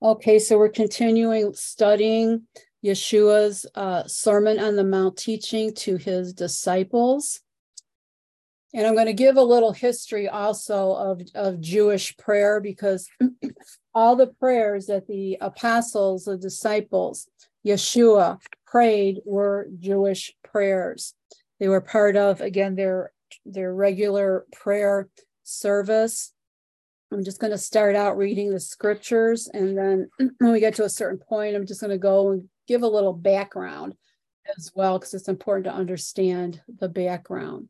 Okay, so we're continuing studying Yeshua's Sermon on the Mount teaching to his disciples. And I'm going to give a little history also of Jewish prayer, because all the prayers that the apostles, the disciples, Yeshua prayed were Jewish prayers. They were part of, again, their regular prayer service. I'm just going to start out reading the scriptures, and then when we get to a certain point, I'm just going to go and give a little background as well, because it's important to understand the background.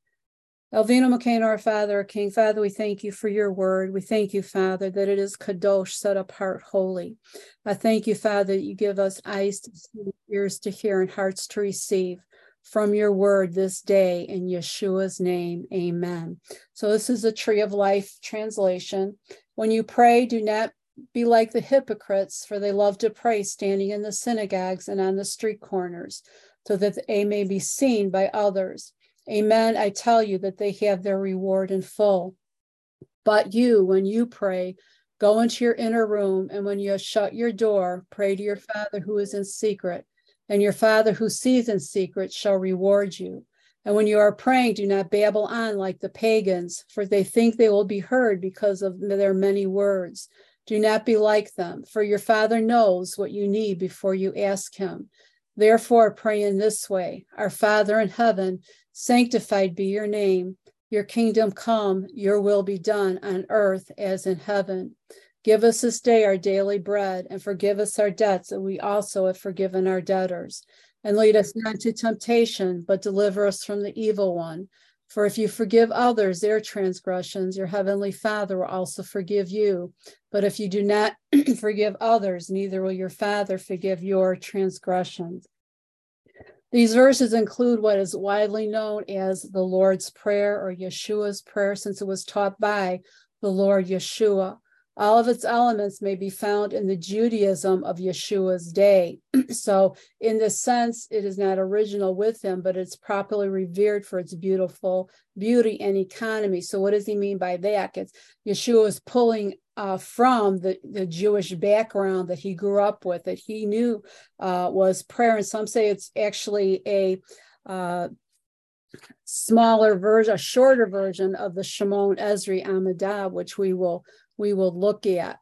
Elvino Makane, our Father, King, Father, we thank you for your word. We thank you, Father, that it is kadosh, set apart, holy. I thank you, Father, that you give us eyes to see, ears to hear, and hearts to receive from your word this day, in Yeshua's name, amen. So this is a Tree of Life translation. When you pray, do not be like the hypocrites, for they love to pray standing in the synagogues and on the street corners, so that they may be seen by others. Amen, I tell you that they have their reward in full. But you, when you pray, go into your inner room, and when you shut your door, pray to your Father who is in secret, and your Father who sees in secret shall reward you. And when you are praying, do not babble on like the pagans, for they think they will be heard because of their many words. Do not be like them, for your Father knows what you need before you ask him. Therefore, pray in this way: Our Father in heaven, sanctified be your name. Your kingdom come, your will be done on earth as in heaven. Give us this day our daily bread, and forgive us our debts, and we also have forgiven our debtors. And lead us not into temptation, but deliver us from the evil one. For if you forgive others their transgressions, your heavenly Father will also forgive you. But if you do not forgive others, neither will your Father forgive your transgressions. These verses include what is widely known as the Lord's Prayer, or Yeshua's prayer, since it was taught by the Lord Yeshua. All of its elements may be found in the Judaism of Yeshua's day. So in this sense, it is not original with him, but it's properly revered for its beautiful beauty and economy. So what does he mean by that? It's Yeshua is pulling from the Jewish background that he grew up with, that he knew was prayer. And some say it's actually a smaller version, a shorter version of the Shemon Esri Amidah, which we will look at.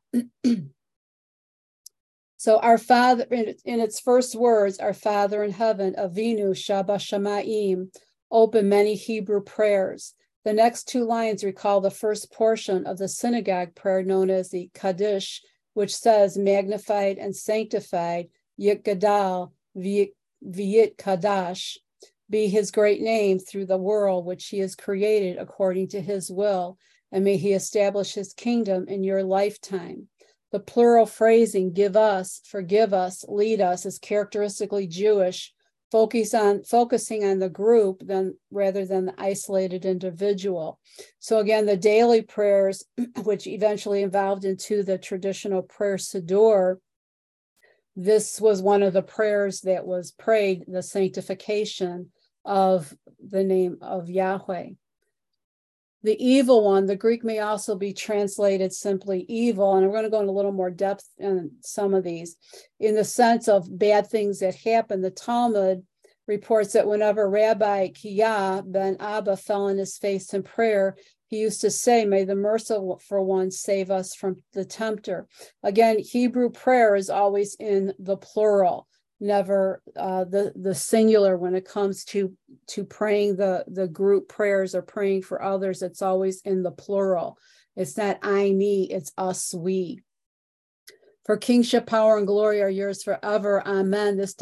So our Father, in its first words, our Father in heaven, Avinu Shabba Shamayim, open many Hebrew prayers. The next two lines recall the first portion of the synagogue prayer known as the Kaddish, which says, magnified and sanctified, Yit Gadal, V'yit Kadash, be his great name through the world which he has created according to his will, and may he establish his kingdom in your lifetime. The plural phrasing, give us, forgive us, lead us, is characteristically Jewish, focusing on the group rather than the isolated individual. So again, the daily prayers, which eventually evolved into the traditional prayer Siddur, this was one of the prayers that was prayed, the sanctification of the name of Yahweh. The evil one, the Greek may also be translated simply evil, and we're going to go into a little more depth in some of these, in the sense of bad things that happen. The Talmud reports that whenever Rabbi Kiya ben Abba fell on his face in prayer, he used to say, may the merciful one save us from the tempter. Again, Hebrew prayer is always in the plural, never the singular. When it comes to praying the group prayers or praying for others, it's always in the plural. It's not I, me, it's us, we. For kingship, power, and glory are yours forever. Amen. This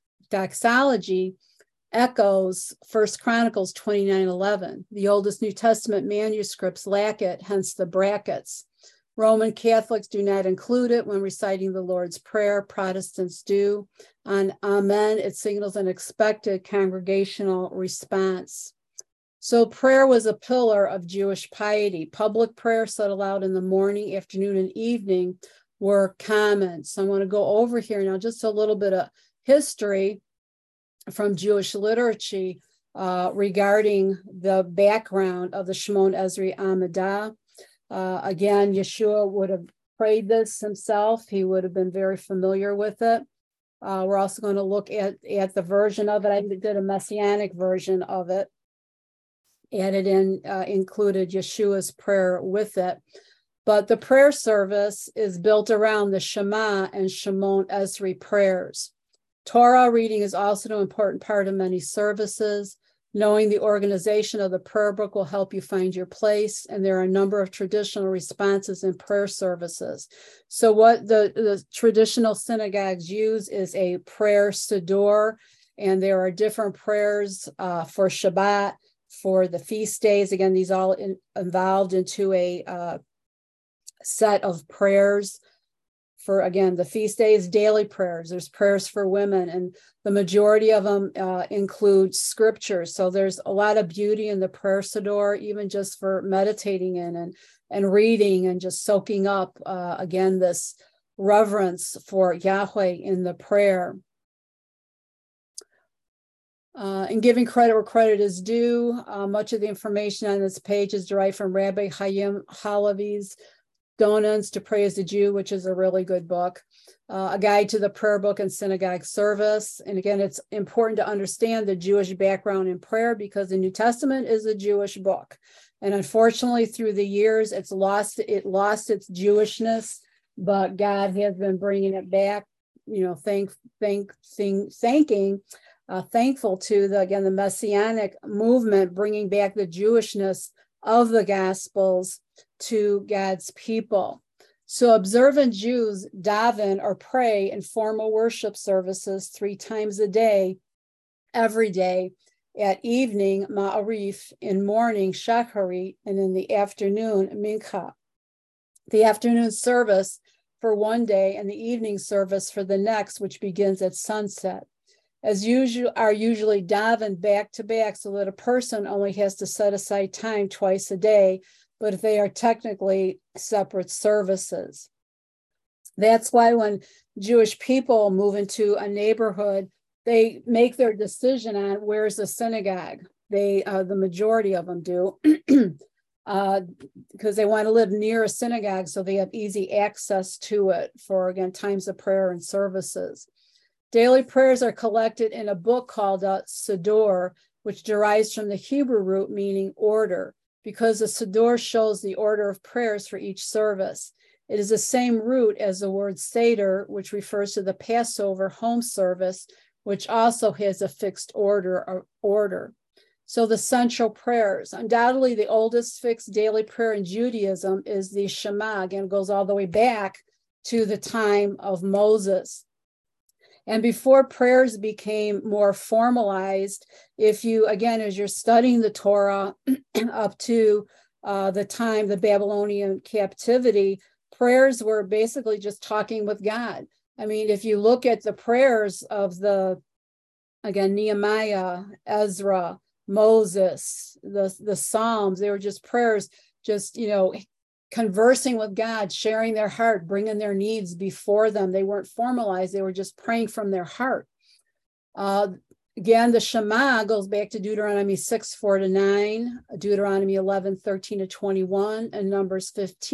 doxology echoes 1 Chronicles 29:11. The oldest New Testament manuscripts lack it, hence the brackets. Roman Catholics do not include it when reciting the Lord's Prayer. Protestants do. On Amen, it signals an expected congregational response. So prayer was a pillar of Jewish piety. Public prayer said aloud in the morning, afternoon, and evening were common. So I want to go over here now just a little bit of history from Jewish literature regarding the background of the Shemon Esri Amidah. Again, Yeshua would have prayed this himself, he would have been very familiar with it. We're also going to look at the version of it. I did a messianic version of it, added in, included Yeshua's prayer with it. But the prayer service is built around the Shema and Shemon Esrei prayers. Torah reading is also an important part of many services. Knowing the organization of the prayer book will help you find your place, and there are a number of traditional responses in prayer services. So what the traditional synagogues use is a prayer siddur, and there are different prayers for Shabbat, for the feast days. Again, these all involved into a set of prayers. For, again, the feast days, daily prayers. There's prayers for women, and the majority of them include scriptures. So there's a lot of beauty in the prayer siddur, even just for meditating in and reading and just soaking up, again, this reverence for Yahweh in the prayer. And giving credit where credit is due, much of the information on this page is derived from Rabbi Chaim Halevi's Donans to Pray as a Jew, which is a really good book, a guide to the prayer book and synagogue service. And again, it's important to understand the Jewish background in prayer because the New Testament is a Jewish book. And unfortunately, through the years, it lost its Jewishness, but God has been bringing it back, thankful to the Messianic movement, bringing back the Jewishness of the Gospels to God's people. So observant Jews daven or pray in formal worship services 3 times a day, every day, at evening, Ma'arif, in morning, Shacharit, and in the afternoon, Mincha. The afternoon service for one day and the evening service for the next, which begins at sunset. As usual, are usually davened back to back so that a person only has to set aside time twice a day, but they are technically separate services. That's why when Jewish people move into a neighborhood, they make their decision on where's the synagogue. The majority of them do, because they want to live near a synagogue so they have easy access to it for, again, times of prayer and services. Daily prayers are collected in a book called a Siddur, which derives from the Hebrew root meaning order, because the Siddur shows the order of prayers for each service. It is the same root as the word Seder, which refers to the Passover home service, which also has a fixed order. So the central prayers. Undoubtedly, the oldest fixed daily prayer in Judaism is the Shema, and goes all the way back to the time of Moses. And before prayers became more formalized, if you, again, as you're studying the Torah up to the time, the Babylonian captivity, prayers were basically just talking with God. I mean, if you look at the prayers of Nehemiah, Ezra, Moses, the Psalms, they were just prayers, just, conversing with God, sharing their heart, bringing their needs before them. They weren't formalized. They were just praying from their heart. Again, the Shema goes back to Deuteronomy 6:4-9, Deuteronomy 11:13-21, and Numbers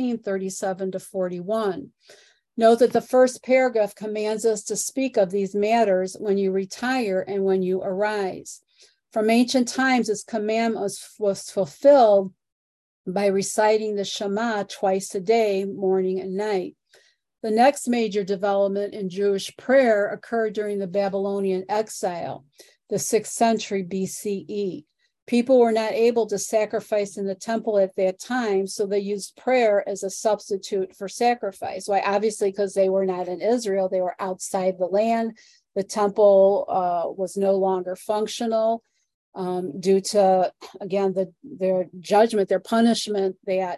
15:37-41. Note that the first paragraph commands us to speak of these matters when you retire and when you arise. From ancient times, this commandment was fulfilled by reciting the Shema twice a day, morning and night. The next major development in Jewish prayer occurred during the Babylonian exile, the 6th century BCE. People were not able to sacrifice in the temple at that time, so they used prayer as a substitute for sacrifice. Why? Obviously, because they were not in Israel, they were outside the land. The temple was no longer functional. Due to, again, their judgment, their punishment that,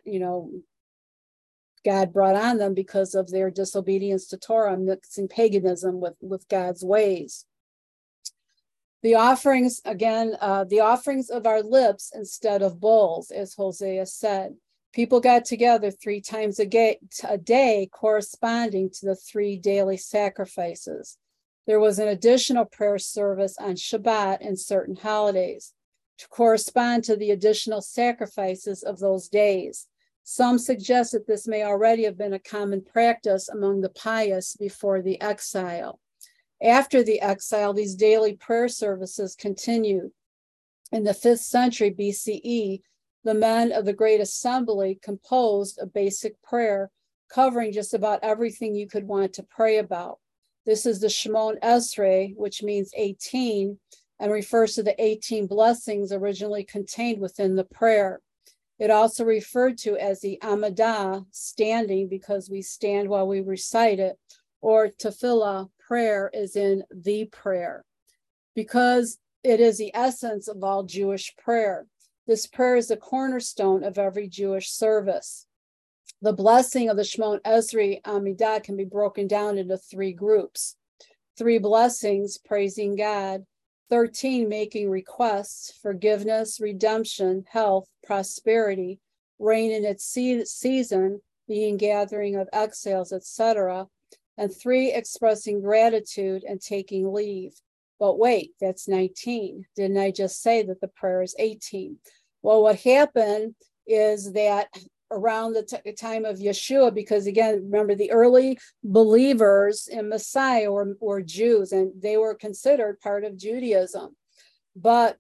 God brought on them because of their disobedience to Torah, mixing paganism with God's ways. The offerings, again, the offerings of our lips instead of bowls, as Hosea said. People got together 3 times a day, corresponding to the 3 daily sacrifices. There was an additional prayer service on Shabbat and certain holidays to correspond to the additional sacrifices of those days. Some suggest that this may already have been a common practice among the pious before the exile. After the exile, these daily prayer services continued. In the 5th century BCE, the men of the Great Assembly composed a basic prayer covering just about everything you could want to pray about. This is the Shemon Esrei, which means 18, and refers to the 18 blessings originally contained within the prayer. It also referred to as the Amidah, standing, because we stand while we recite it, or Tefillah, prayer, is in the prayer, because it is the essence of all Jewish prayer. This prayer is the cornerstone of every Jewish service. The blessing of the Shemon Esrei Amidah can be broken down into 3 groups. 3 blessings, praising God. 13, making requests, forgiveness, redemption, health, prosperity, rain in its season, being gathering of exiles, etc. And 3, expressing gratitude and taking leave. But wait, that's 19. Didn't I just say that the prayer is 18? Well, what happened is that around the time of Yeshua, because again, remember the early believers in Messiah were Jews, and they were considered part of Judaism. But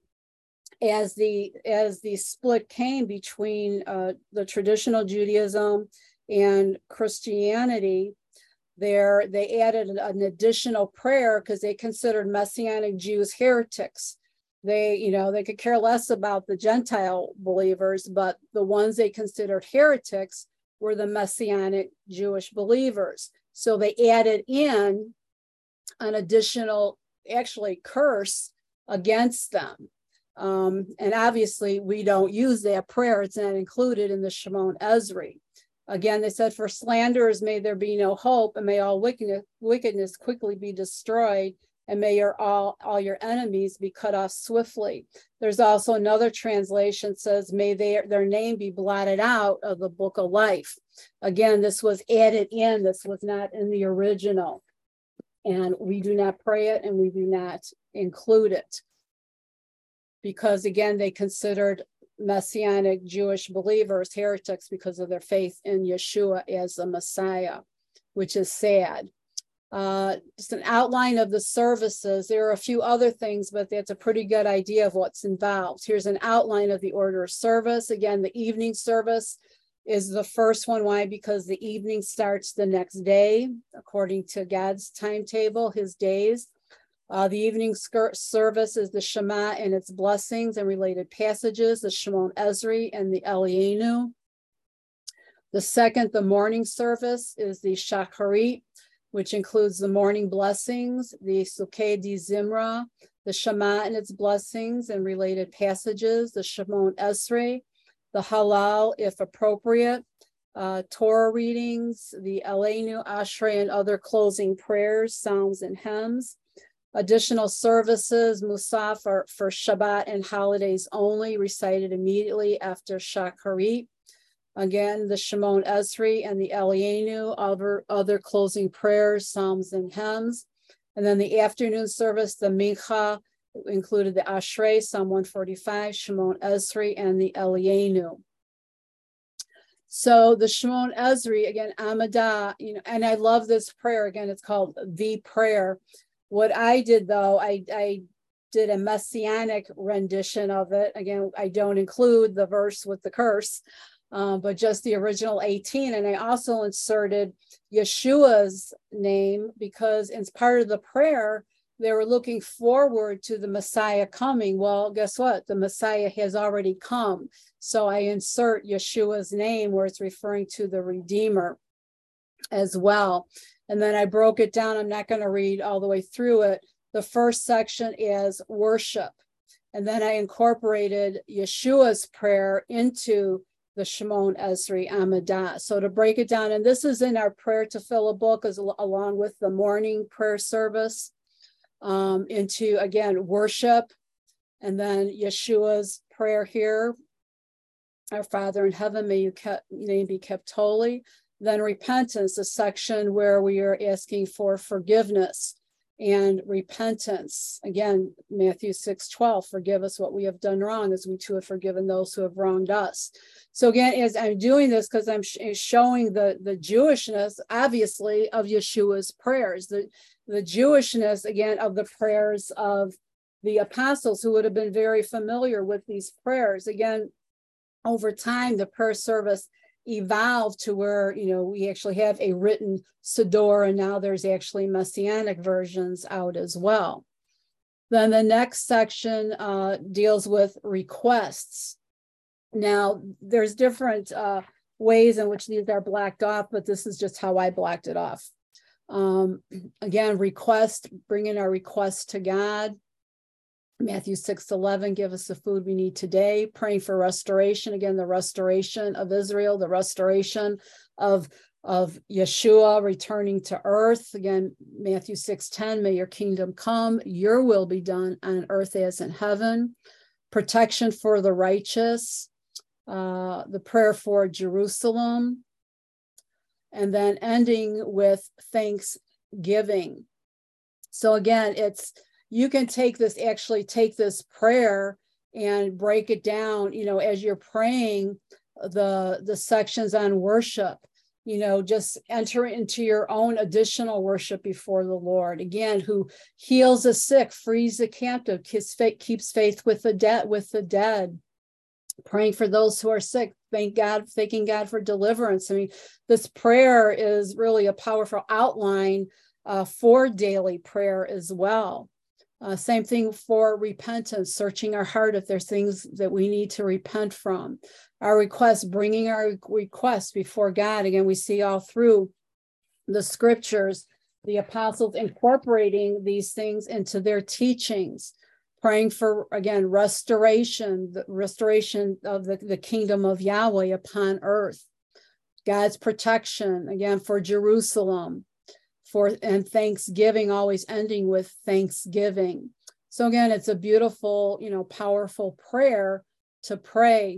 as the split came between the traditional Judaism and Christianity, they added an additional prayer because they considered Messianic Jews heretics. They could care less about the Gentile believers, but the ones they considered heretics were the Messianic Jewish believers. So they added in an additional, actually, curse against them. And obviously, we don't use that prayer. It's not included in the Shemon Esrei. Again, they said, for slanderers may there be no hope, and may all wickedness quickly be destroyed, and may all your enemies be cut off swiftly. There's also another translation says, may their name be blotted out of the book of life. Again, this was added in. This was not in the original. And we do not pray it, and we do not include it. Because again, they considered Messianic Jewish believers heretics because of their faith in Yeshua as the Messiah, which is sad. Just an outline of the services. There are a few other things, but that's a pretty good idea of what's involved. Here's an outline of the order of service. Again, the evening service is the first one. Why? Because the evening starts the next day, according to God's timetable, his days. The evening service is the Shema and its blessings and related passages, the Shemon Esrei and the Elianu. The second, the morning service, is the Shacharit, which includes the morning blessings, the Sukkei di Zimra, the Shema and its blessings and related passages, the Shemon Esrei, the Halal, if appropriate, Torah readings, the Elenu, Ashrei, and other closing prayers, psalms, and hymns. Additional services, Musaf, for Shabbat and holidays only, recited immediately after Shacharit. Again, the Shemon Esrei and the Elianu, other closing prayers, psalms, and hymns. And then the afternoon service, the Mincha, included the Ashrei, Psalm 145, Shemon Esrei, and the Elianu. So the Shemon Esrei, again, Amidah, and I love this prayer. Again, it's called the prayer. What I did, though, I did a messianic rendition of it. Again, I don't include the verse with the curse, but just the original 18. And I also inserted Yeshua's name because as part of the prayer, they were looking forward to the Messiah coming. Well, guess what? The Messiah has already come. So I insert Yeshua's name where it's referring to the Redeemer as well. And then I broke it down. I'm not going to read all the way through it. The first section is worship. And then I incorporated Yeshua's prayer into the Shemon Esrei Amidah. So to break it down, and this is in our Prayer Tefillah book along with the morning prayer service, into, again, worship. And then Yeshua's prayer here, our Father in heaven, may your name be kept holy. Then repentance, a section where we are asking for forgiveness. and repentance. Again, Matthew 6:12, forgive us what we have done wrong as we too have forgiven those who have wronged us. So again, as I'm doing this, because I'm showing the Jewishness, obviously, of Yeshua's prayers, the Jewishness, again, of the prayers of the apostles who would have been very familiar with these prayers. Again, over time, the prayer service evolved to where, we actually have a written Siddur, and now there's actually Messianic versions out as well. Then the next section deals with requests. Now, there's different ways in which these are blacked off, but this is just how I blacked it off. Again, request, bringing our requests to God. Matthew 6:11, give us the food we need today. Praying for restoration. Again, the restoration of Israel, the restoration of Yeshua returning to earth. Again, Matthew 6:10, may your kingdom come, your will be done on earth as in heaven. Protection for the righteous. The prayer for Jerusalem. And then ending with thanksgiving. So again, you can take this prayer and break it down, as you're praying the sections on worship, just enter into your own additional worship before the Lord. Again, who heals the sick, frees the captive, keeps faith with the dead, praying for those who are sick, thanking God for deliverance. I mean, this prayer is really a powerful outline for daily prayer as well. Same thing for repentance, searching our heart if there's things that we need to repent from. Our requests, bringing our requests before God. Again, we see all through the scriptures, the apostles incorporating these things into their teachings, praying for, again, the restoration of the kingdom of Yahweh upon earth, God's protection, again, for Jerusalem, and thanksgiving, always ending with thanksgiving. So again, it's a beautiful, powerful prayer to pray.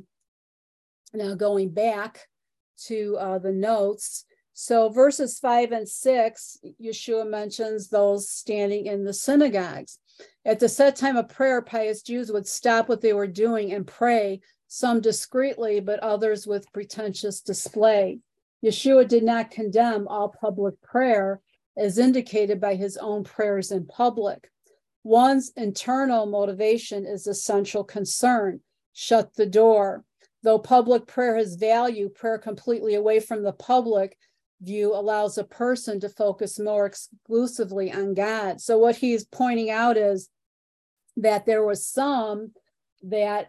Now going back to the notes. So verses 5 and 6, Yeshua mentions those standing in the synagogues. At the set time of prayer, pious Jews would stop what they were doing and pray, some discreetly, but others with pretentious display. Yeshua did not condemn all public prayer, as indicated by his own prayers in public. One's internal motivation is the central concern. Shut the door. Though public prayer has value, prayer completely away from the public view allows a person to focus more exclusively on God. So what he's pointing out is that there was some that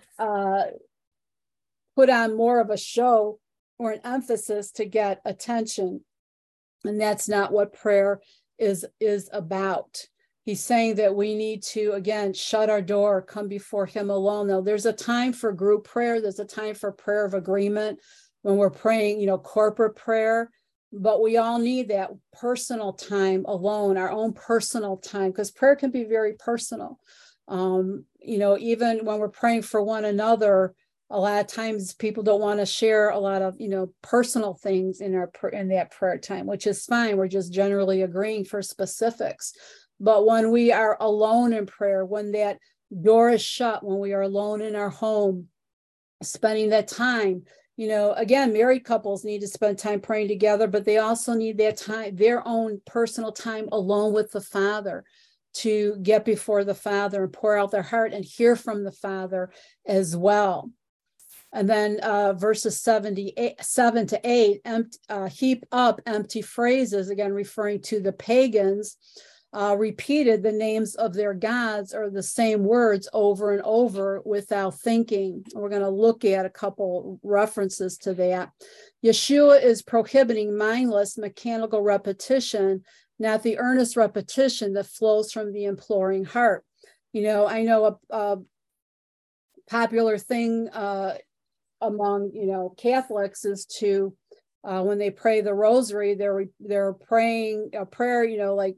put on more of a show or an emphasis to get attention. And that's not what prayer is about. He's saying that we need to, again, shut our door, come before him alone. Now, there's a time for group prayer. There's a time for prayer of agreement when we're praying, corporate prayer. But we all need that personal time alone, our own personal time, because prayer can be very personal. Even when we're praying for one another, a lot of times people don't want to share a lot of, personal things in that prayer time, which is fine. We're just generally agreeing for specifics. But when we are alone in prayer, when that door is shut, when we are alone in our home, spending that time, again, married couples need to spend time praying together, but they also need that time, their own personal time alone with the Father, to get before the Father and pour out their heart and hear from the Father as well. And then verses 7 to 8, heap up empty phrases, again, referring to the pagans, repeated the names of their gods or the same words over and over without thinking. We're going to look at a couple references to that. Yeshua is prohibiting mindless mechanical repetition, not the earnest repetition that flows from the imploring heart. I know a popular thing among Catholics is to when they pray the rosary, they're praying a prayer,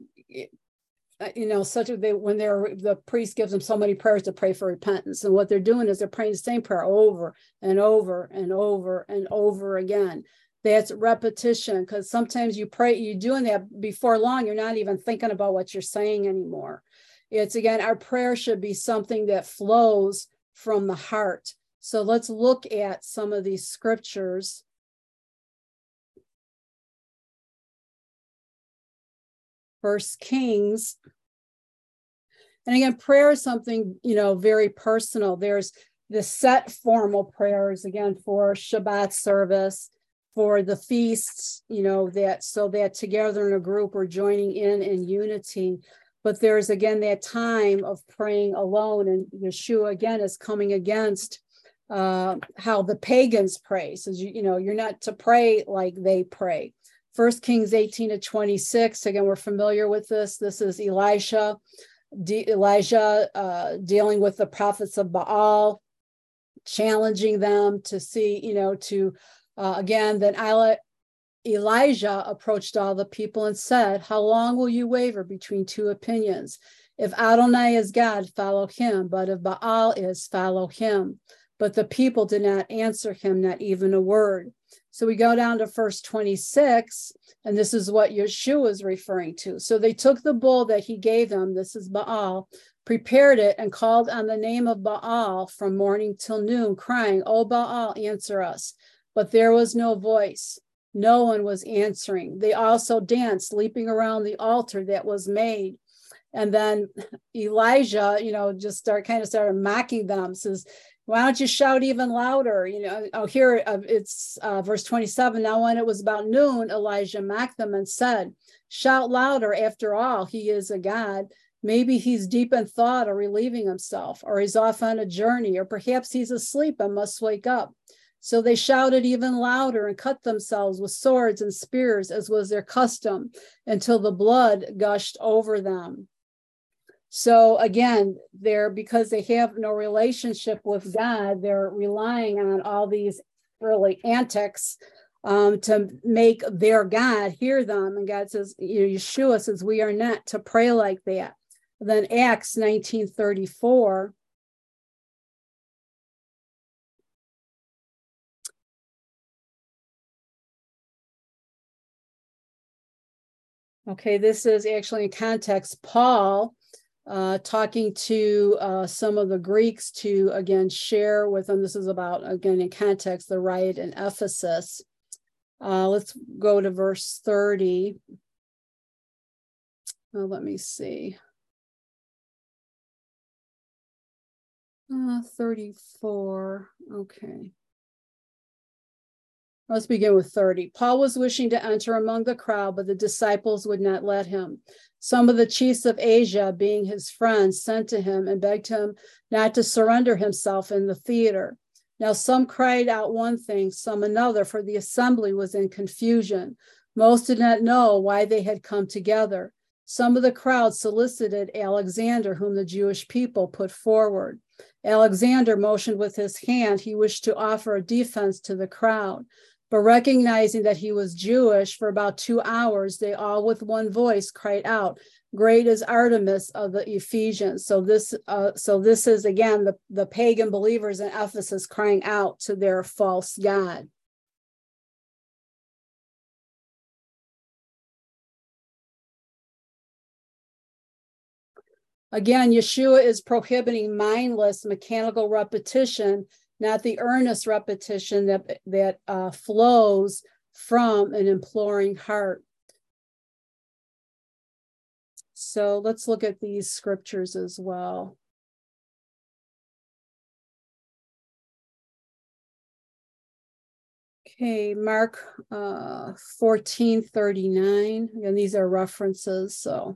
such as when the priest gives them so many prayers to pray for repentance, and what they're doing is they're praying the same prayer over and over and over and over again. That's repetition, because sometimes you pray, you're doing that before long, you're not even thinking about what you're saying anymore. It's, again, our prayer should be something that flows from the heart. So let's look at some of these scriptures. First Kings. And again, prayer is something, very personal. There's the set formal prayers, again, for Shabbat service, for the feasts, that together in a group we're joining in unity. But there's, again, that time of praying alone. And Yeshua, again, is coming against how the pagans pray. So, you're not to pray like they pray. 1 Kings 18-26, again, we're familiar with this. This is Elijah dealing with the prophets of Baal, challenging them to see, then Elijah approached all the people and said, "How long will you waver between two opinions? If Adonai is God, follow him, but if Baal is, follow him." But the people did not answer him, not even a word. So we go down to verse 26, and this is what Yeshua is referring to. So they took the bull that he gave them, this is Baal, prepared it, and called on the name of Baal from morning till noon, crying, "O Baal, answer us." But there was no voice. No one was answering. They also danced, leaping around the altar that was made. And then Elijah, started mocking them, says, "Why don't you shout even louder?" Here it's verse 27. Now, when it was about noon, Elijah mocked them and said, "Shout louder. After all, he is a god. Maybe he's deep in thought or relieving himself, or he's off on a journey, or perhaps he's asleep and must wake up." So they shouted even louder and cut themselves with swords and spears, as was their custom, until the blood gushed over them. So again, because they have no relationship with God, they're relying on all these really antics to make their God hear them. And God says, Yeshua says, we are not to pray like that. Then Acts 19:34. Okay, this is actually in context, Paul talking to some of the Greeks to, again, share with them. This is about, again, in context, the riot in Ephesus. Let's go to verse 30. Let me see. 34. Okay. Let's begin with 30. Paul was wishing to enter among the crowd, but the disciples would not let him. Some of the chiefs of Asia, being his friends, sent to him and begged him not to surrender himself in the theater. Now some cried out one thing, some another, for the assembly was in confusion. Most did not know why they had come together. Some of the crowd solicited Alexander, whom the Jewish people put forward. Alexander motioned with his hand. He wished to offer a defense to the crowd. But recognizing that he was Jewish, for about 2 hours, they all with one voice cried out, "Great is Artemis of the Ephesians." So this is, again, the pagan believers in Ephesus crying out to their false god. Again, Yeshua is prohibiting mindless mechanical repetition, not the earnest repetition that flows from an imploring heart. So let's look at these scriptures as well. Okay, Mark 14:39. Again, these are references, so.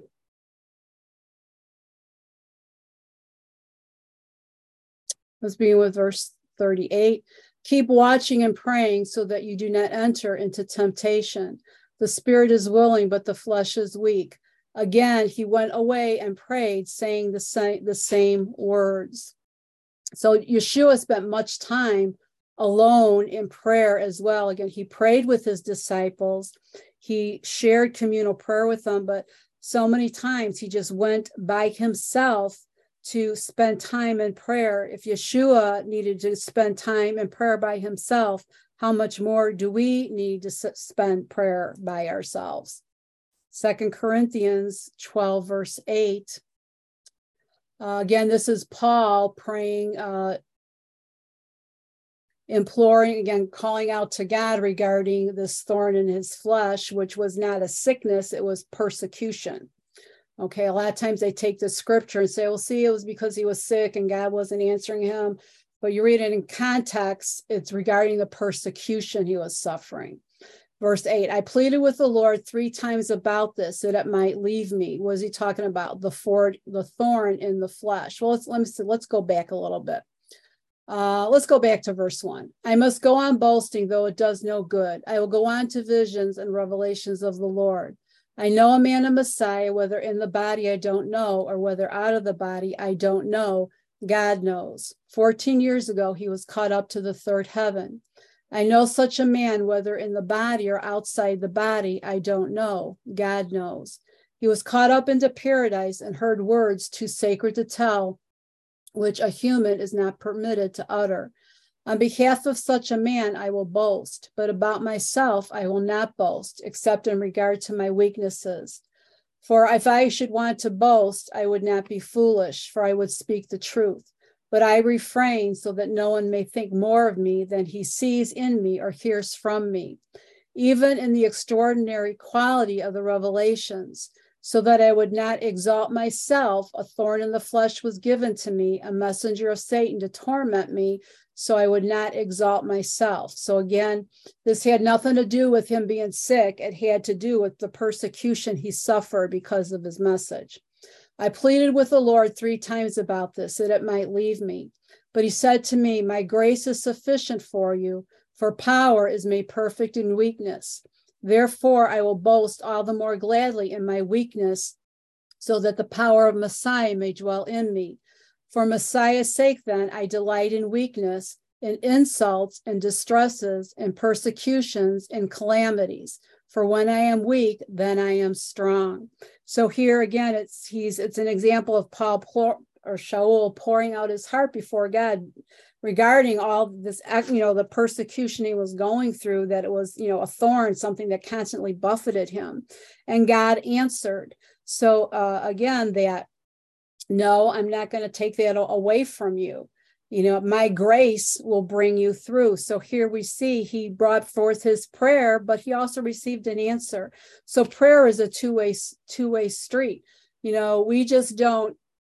Let's begin with verse 38. Keep watching and praying so that you do not enter into temptation. The spirit is willing, but the flesh is weak. Again, he went away and prayed, saying the same words. So Yeshua spent much time alone in prayer as well. Again, he prayed with his disciples. He shared communal prayer with them, but so many times he just went by himself to spend time in prayer. If Yeshua needed to spend time in prayer by himself, how much more do we need to spend prayer by ourselves? 2 Corinthians 12, verse 8. Again, this is Paul praying, imploring, again, calling out to God regarding this thorn in his flesh, which was not a sickness, it was persecution. Okay, a lot of times they take the scripture and say, well, see, it was because he was sick and God wasn't answering him. But you read it in context, it's regarding the persecution he was suffering. Verse 8, I pleaded with the Lord 3 times about this, that it might leave me. What is he talking about? The thorn in the flesh. Well, let's go back a little bit. Let's go back to verse 1. I must go on boasting, though it does no good. I will go on to visions and revelations of the Lord. I know a man, a Messiah, whether in the body I don't know, or whether out of the body I don't know. God knows. 14 years ago, he was caught up to the 3rd heaven. I know such a man, whether in the body or outside the body, I don't know. God knows. He was caught up into paradise and heard words too sacred to tell, which a human is not permitted to utter. On behalf of such a man, I will boast, but about myself, I will not boast, except in regard to my weaknesses. For if I should want to boast, I would not be foolish, for I would speak the truth. But I refrain so that no one may think more of me than he sees in me or hears from me, even in the extraordinary quality of the revelations, so that I would not exalt myself. A thorn in the flesh was given to me, a messenger of Satan to torment me, so I would not exalt myself. So again, this had nothing to do with him being sick. It had to do with the persecution he suffered because of his message. I pleaded with the Lord 3 times about this, that it might leave me. But he said to me, my grace is sufficient for you, for power is made perfect in weakness. Therefore, I will boast all the more gladly in my weakness, so that the power of Messiah may dwell in me. For Messiah's sake, then, I delight in weakness, in insults, and distresses, in persecutions, and calamities. For when I am weak, then I am strong. So here again, it's an example of Shaul pouring out his heart before God regarding all this, the persecution he was going through, that it was, a thorn, something that constantly buffeted him. And God answered. So again, that, no, I'm not going to take that away from you. My grace will bring you through. So here we see he brought forth his prayer, but he also received an answer. So prayer is a two-way street. We just don't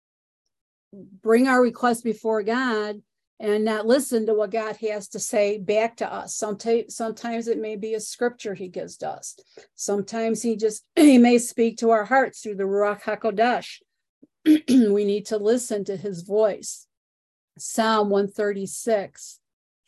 bring our requests before God and not listen to what God has to say back to us. Sometimes it may be a scripture he gives to us. Sometimes he may speak to our hearts through the Ruach HaKodesh. We need to listen to his voice. Psalm 136.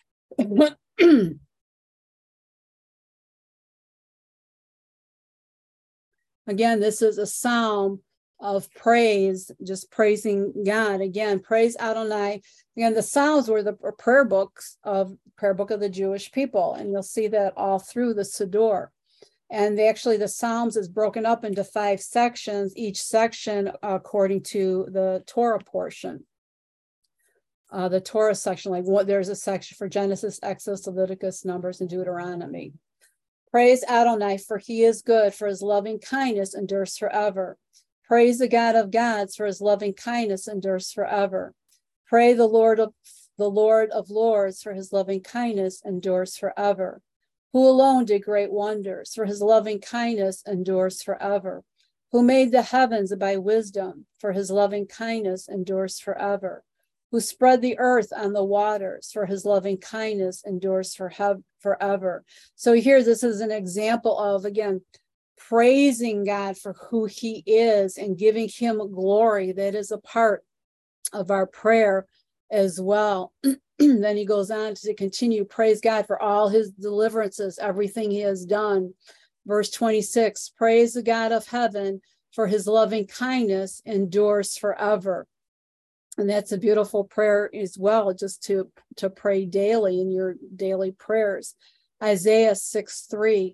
Again, this is a psalm of praise, just praising God. Again, praise Adonai. Again, the Psalms were the prayer book of the Jewish people, and you'll see that all through the Siddur. And the Psalms is broken up into 5 sections, each section according to the Torah portion. The Torah section, there's a section for Genesis, Exodus, Leviticus, Numbers, and Deuteronomy. Praise Adonai, for he is good, for his loving kindness endures forever. Praise the God of gods, for his loving kindness endures forever. Praise the Lord of Lords, for his loving kindness endures forever. Who alone did great wonders, for his loving kindness endures forever. Who made the heavens by wisdom, for his loving kindness endures forever. Who spread the earth on the waters, for his loving kindness endures forever. So here, this is an example of, again, praising God for who he is and giving him glory. That is a part of our prayer as well. Then he goes on to continue, praise God for all his deliverances, everything he has done. Verse 26, praise the God of heaven, for his loving kindness endures forever. And that's a beautiful prayer as well, just to pray daily in your daily prayers. Isaiah 6:3.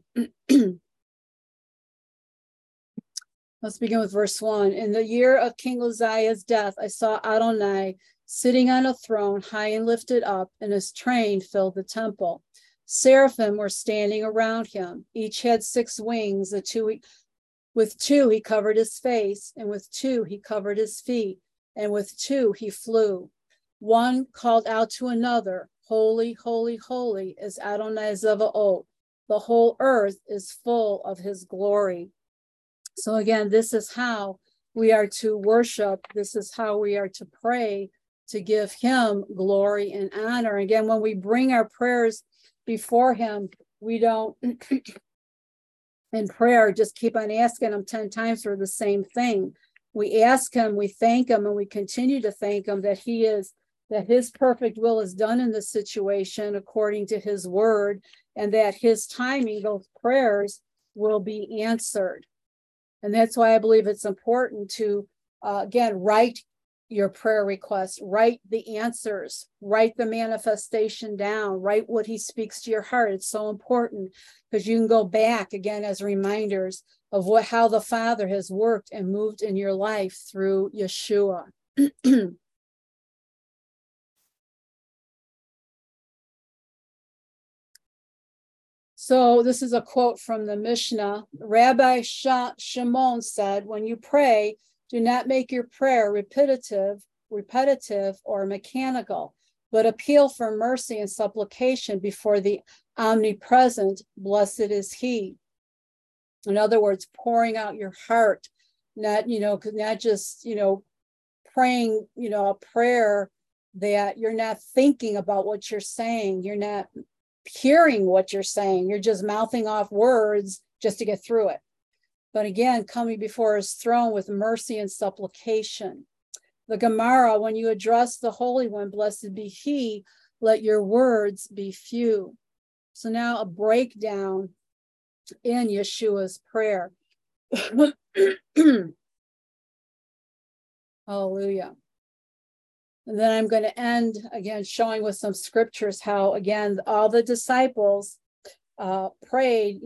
Let's begin with verse 1. In the year of King Uzziah's death, I saw Adonai sitting on a throne high and lifted up, and his train filled the temple. Seraphim were standing around him. Each had 6 wings. With 2 he covered his face, and with 2 he covered his feet, and with 2 he flew. One called out to another, "Holy, holy, holy is Adonai Zevaot. The whole earth is full of his glory." So again, this is how we are to worship. This is how we are to pray, to give him glory and honor. Again, when we bring our prayers before him, we don't in prayer just keep on asking him 10 times for the same thing. We ask him, we thank him, and we continue to thank him that his perfect will is done in this situation according to his word, and that his timing, those prayers will be answered. And that's why I believe it's important to, again, write your prayer requests, write the answers, write the manifestation down, write what he speaks to your heart. It's so important because you can go back again as reminders of how the Father has worked and moved in your life through Yeshua. So this is a quote from the Mishnah. Rabbi Shimon said, "When you pray, do not make your prayer repetitive or mechanical, but appeal for mercy and supplication before the omnipresent, blessed is he." In other words, pouring out your heart, not just, praying, a prayer that you're not thinking about what you're saying. You're not hearing what you're saying. You're just mouthing off words just to get through it. But again, coming before his throne with mercy and supplication. The Gemara, when you address the Holy One, blessed be he, let your words be few. So now a breakdown in Yeshua's prayer. Hallelujah. And then I'm going to end again showing with some scriptures how, again, all the disciples prayed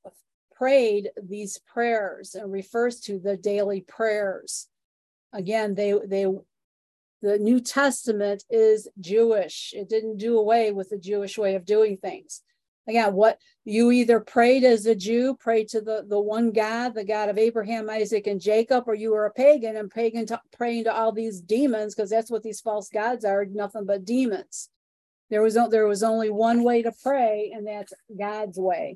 these prayers, and refers to the daily prayers. Again, the New Testament is Jewish. It didn't do away with the Jewish way of doing things. Again, what you either prayed as a Jew, prayed to the one God, the God of Abraham, Isaac, and Jacob, or you were a pagan and praying to all these demons, because that's what these false gods are, nothing but demons. There was only one way to pray, and that's God's way.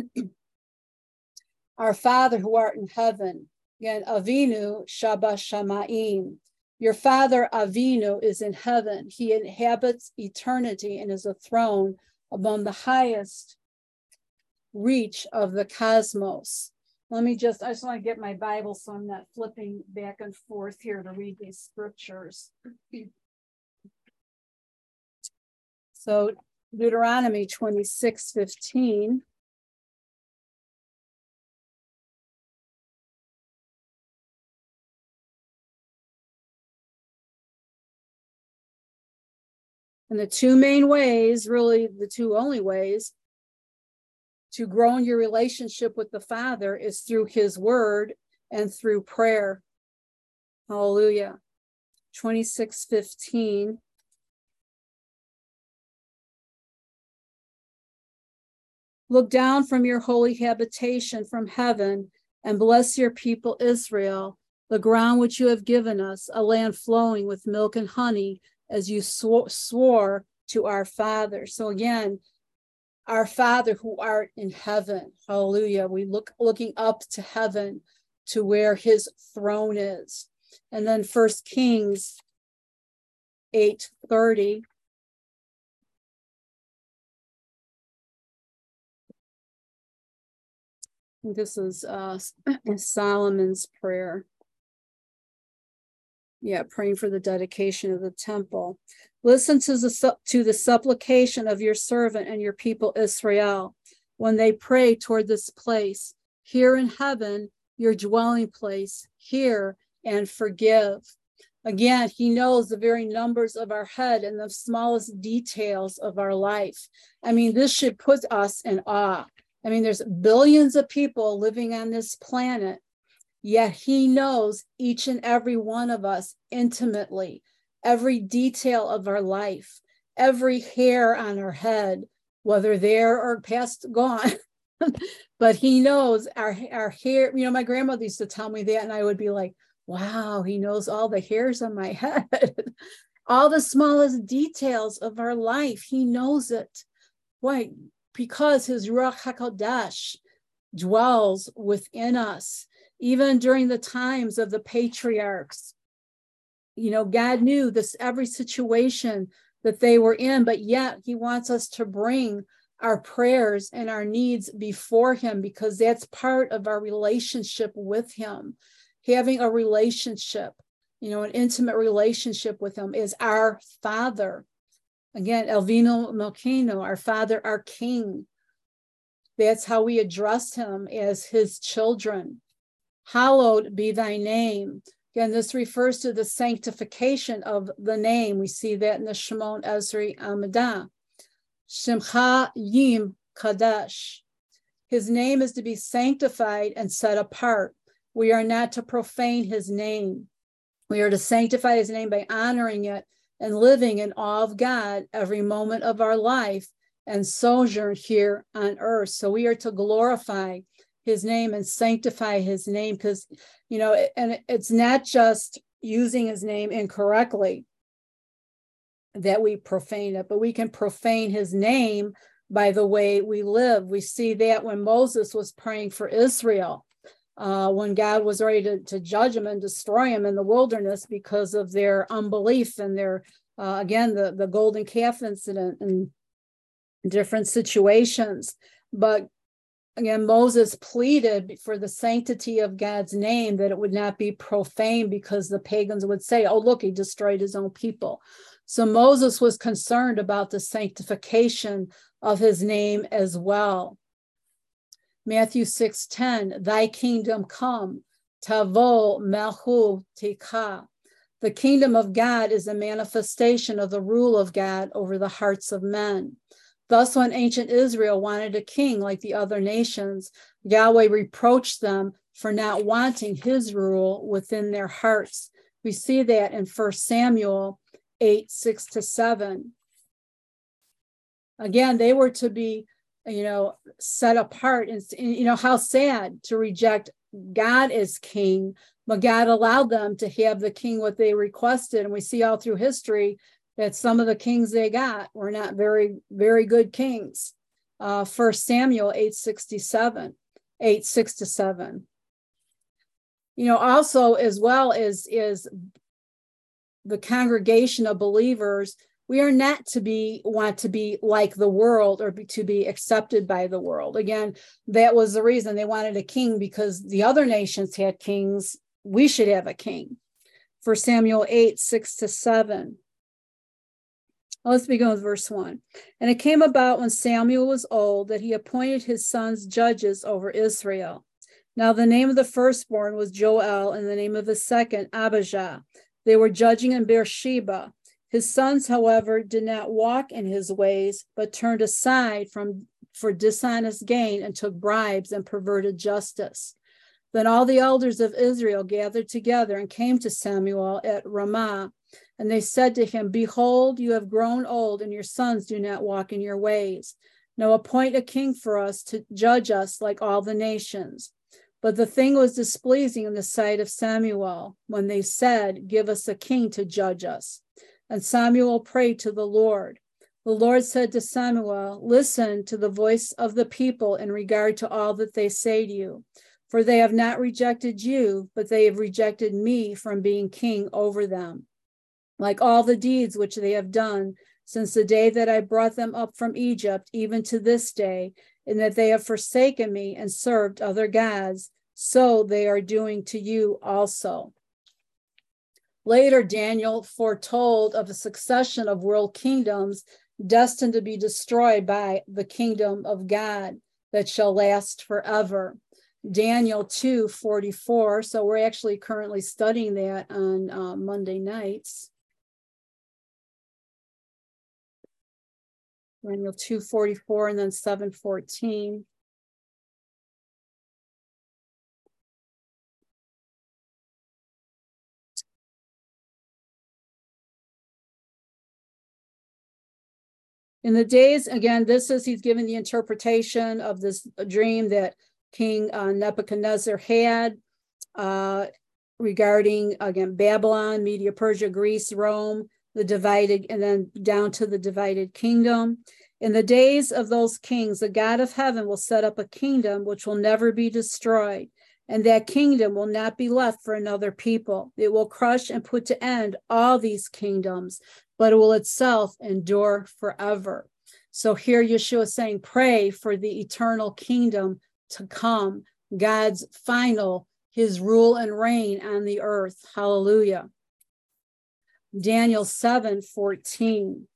Our Father who art in heaven, again, Avinu Shabbat Shamayim. Your Father Avinu is in heaven. He inhabits eternity and is a throne above the highest reach of the cosmos. I just want to get my Bible so I'm not flipping back and forth here to read these scriptures. So Deuteronomy 26:15. And the two main ways, really the two only ways to grow in your relationship with the Father is through his word and through prayer. Hallelujah. 26:15. Look down from your holy habitation from heaven and bless your people Israel, the ground which you have given us, a land flowing with milk and honey, as you swore to our fathers. So again, our Father who art in heaven, hallelujah. We looking up to heaven, to where his throne is. And then 1 Kings 8:30. This is Solomon's prayer. Yeah, praying for the dedication of the temple. Listen to the supplication of your servant and your people Israel when they pray toward this place. Here in heaven, your dwelling place, hear and forgive. Again, he knows the very numbers of our head and the smallest details of our life. I mean, this should put us in awe. I mean, there's billions of people living on this planet, yet he knows each and every one of us intimately, every detail of our life, every hair on our head, whether there or past gone. But he knows our hair. My grandmother used to tell me that, and I would be like, wow, he knows all the hairs on my head. All the smallest details of our life, he knows it. Why? Because his Ruach HaKodesh dwells within us. Even during the times of the patriarchs, God knew this every situation that they were in, but yet he wants us to bring our prayers and our needs before him, because that's part of our relationship with him. Having a relationship, an intimate relationship with him, is our Father. Again, Avinu Malkeinu, our Father, our King. That's how we address him, as his children. Hallowed be thy name. Again, this refers to the sanctification of the name. We see that in the Shemon Esrei Amidah. Shemcha Yim Kadesh. His name is to be sanctified and set apart. We are not to profane his name. We are to sanctify his name by honoring it and living in awe of God every moment of our life and sojourn here on earth. So we are to glorify his name and sanctify his name, because, and it's not just using his name incorrectly that we profane it, but we can profane his name by the way we live. We see that when Moses was praying for Israel, when God was ready to judge them and destroy them in the wilderness because of their unbelief and their, again, the golden calf incident and different situations. But again, Moses pleaded for the sanctity of God's name, that it would not be profane, because the pagans would say, oh, look, he destroyed his own people. So Moses was concerned about the sanctification of his name as well. Matthew 6:10, thy kingdom come, tavo melchu tikha. The kingdom of God is a manifestation of the rule of God over the hearts of men. Thus, when ancient Israel wanted a king like the other nations, Yahweh reproached them for not wanting his rule within their hearts. We see that in 1 Samuel 8:6-7. Again, they were to be, set apart. And how sad to reject God as king, but God allowed them to have the king what they requested. And we see all through history that some of the kings they got were not very, very good kings. 1 Samuel 8:6-7. Also, as well as the congregation of believers, we are not want to be like the world, or to be accepted by the world. Again, that was the reason they wanted a king, because the other nations had kings. We should have a king. 1 Samuel 8:6-7. Let's begin with verse 1. And it came about when Samuel was old that he appointed his sons judges over Israel. Now the name of the firstborn was Joel, and the name of the second Abijah. They were judging in Beersheba. His sons, however, did not walk in his ways, but turned aside for dishonest gain and took bribes and perverted justice. Then all the elders of Israel gathered together and came to Samuel at Ramah. And they said to him, behold, you have grown old, and your sons do not walk in your ways. Now appoint a king for us to judge us like all the nations. But the thing was displeasing in the sight of Samuel when they said, give us a king to judge us. And Samuel prayed to the Lord. The Lord said to Samuel, listen to the voice of the people in regard to all that they say to you. For they have not rejected you, but they have rejected me from being king over them. Like all the deeds which they have done since the day that I brought them up from Egypt, even to this day, in that they have forsaken me and served other gods, so they are doing to you also. Later, Daniel foretold of a succession of world kingdoms destined to be destroyed by the kingdom of God that shall last forever. Daniel 2:44. So we're actually currently studying that on Monday nights. Daniel 2:44 and then 7:14. In the days, again, he's giving the interpretation of this dream that King Nebuchadnezzar had regarding, again, Babylon, Media, Persia, Greece, Rome, the divided, and then down to the divided kingdom. In the days of those kings, the God of heaven will set up a kingdom which will never be destroyed, and that kingdom will not be left for another people. It will crush and put to end all these kingdoms, but it will itself endure forever. So here Yeshua is saying, pray for the eternal kingdom to come, God's final, his rule and reign on the earth. Hallelujah. Daniel 7:14.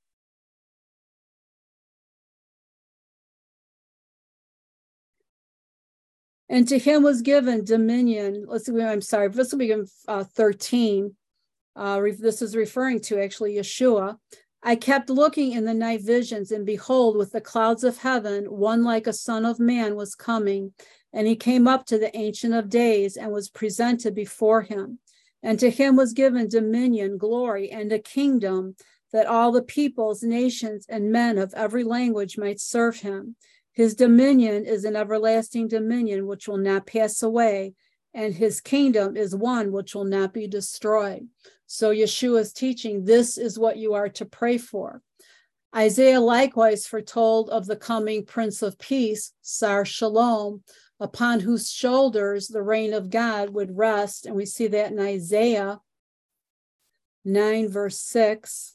And to him was given dominion. This will be in 13. This is referring to actually Yeshua. I kept looking in the night visions, and behold, with the clouds of heaven, one like a son of man was coming. And he came up to the Ancient of Days and was presented before him. And to him was given dominion, glory, and a kingdom, that all the peoples, nations, and men of every language might serve him. His dominion is an everlasting dominion which will not pass away, and his kingdom is one which will not be destroyed. So Yeshua is teaching, this is what you are to pray for. Isaiah likewise foretold of the coming Prince of Peace, Sar Shalom, upon whose shoulders the reign of God would rest. And we see that in Isaiah 9, verse 6.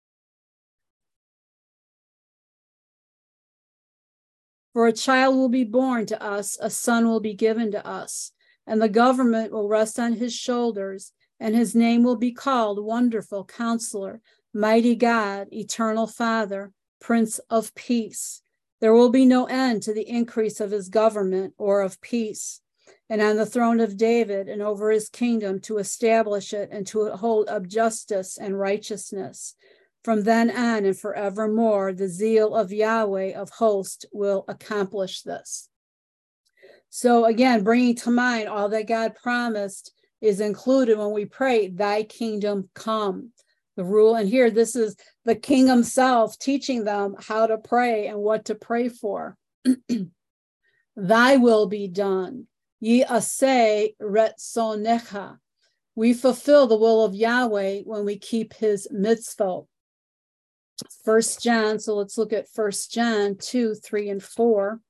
For a child will be born to us, a son will be given to us, and the government will rest on his shoulders, and his name will be called Wonderful Counselor, Mighty God, Eternal Father, Prince of Peace. There will be no end to the increase of his government or of peace, and on the throne of David and over his kingdom to establish it and to hold up justice and righteousness. From then on and forevermore, the zeal of Yahweh of hosts will accomplish this. So again, bringing to mind all that God promised is included when we pray, thy kingdom come. The rule, and here this is the king himself teaching them how to pray and what to pray for. Thy will be done. Yi'aseh retzonecha. We fulfill the will of Yahweh when we keep his mitzvot. 1 John, so let's look at 1 John 2, 3, and 4.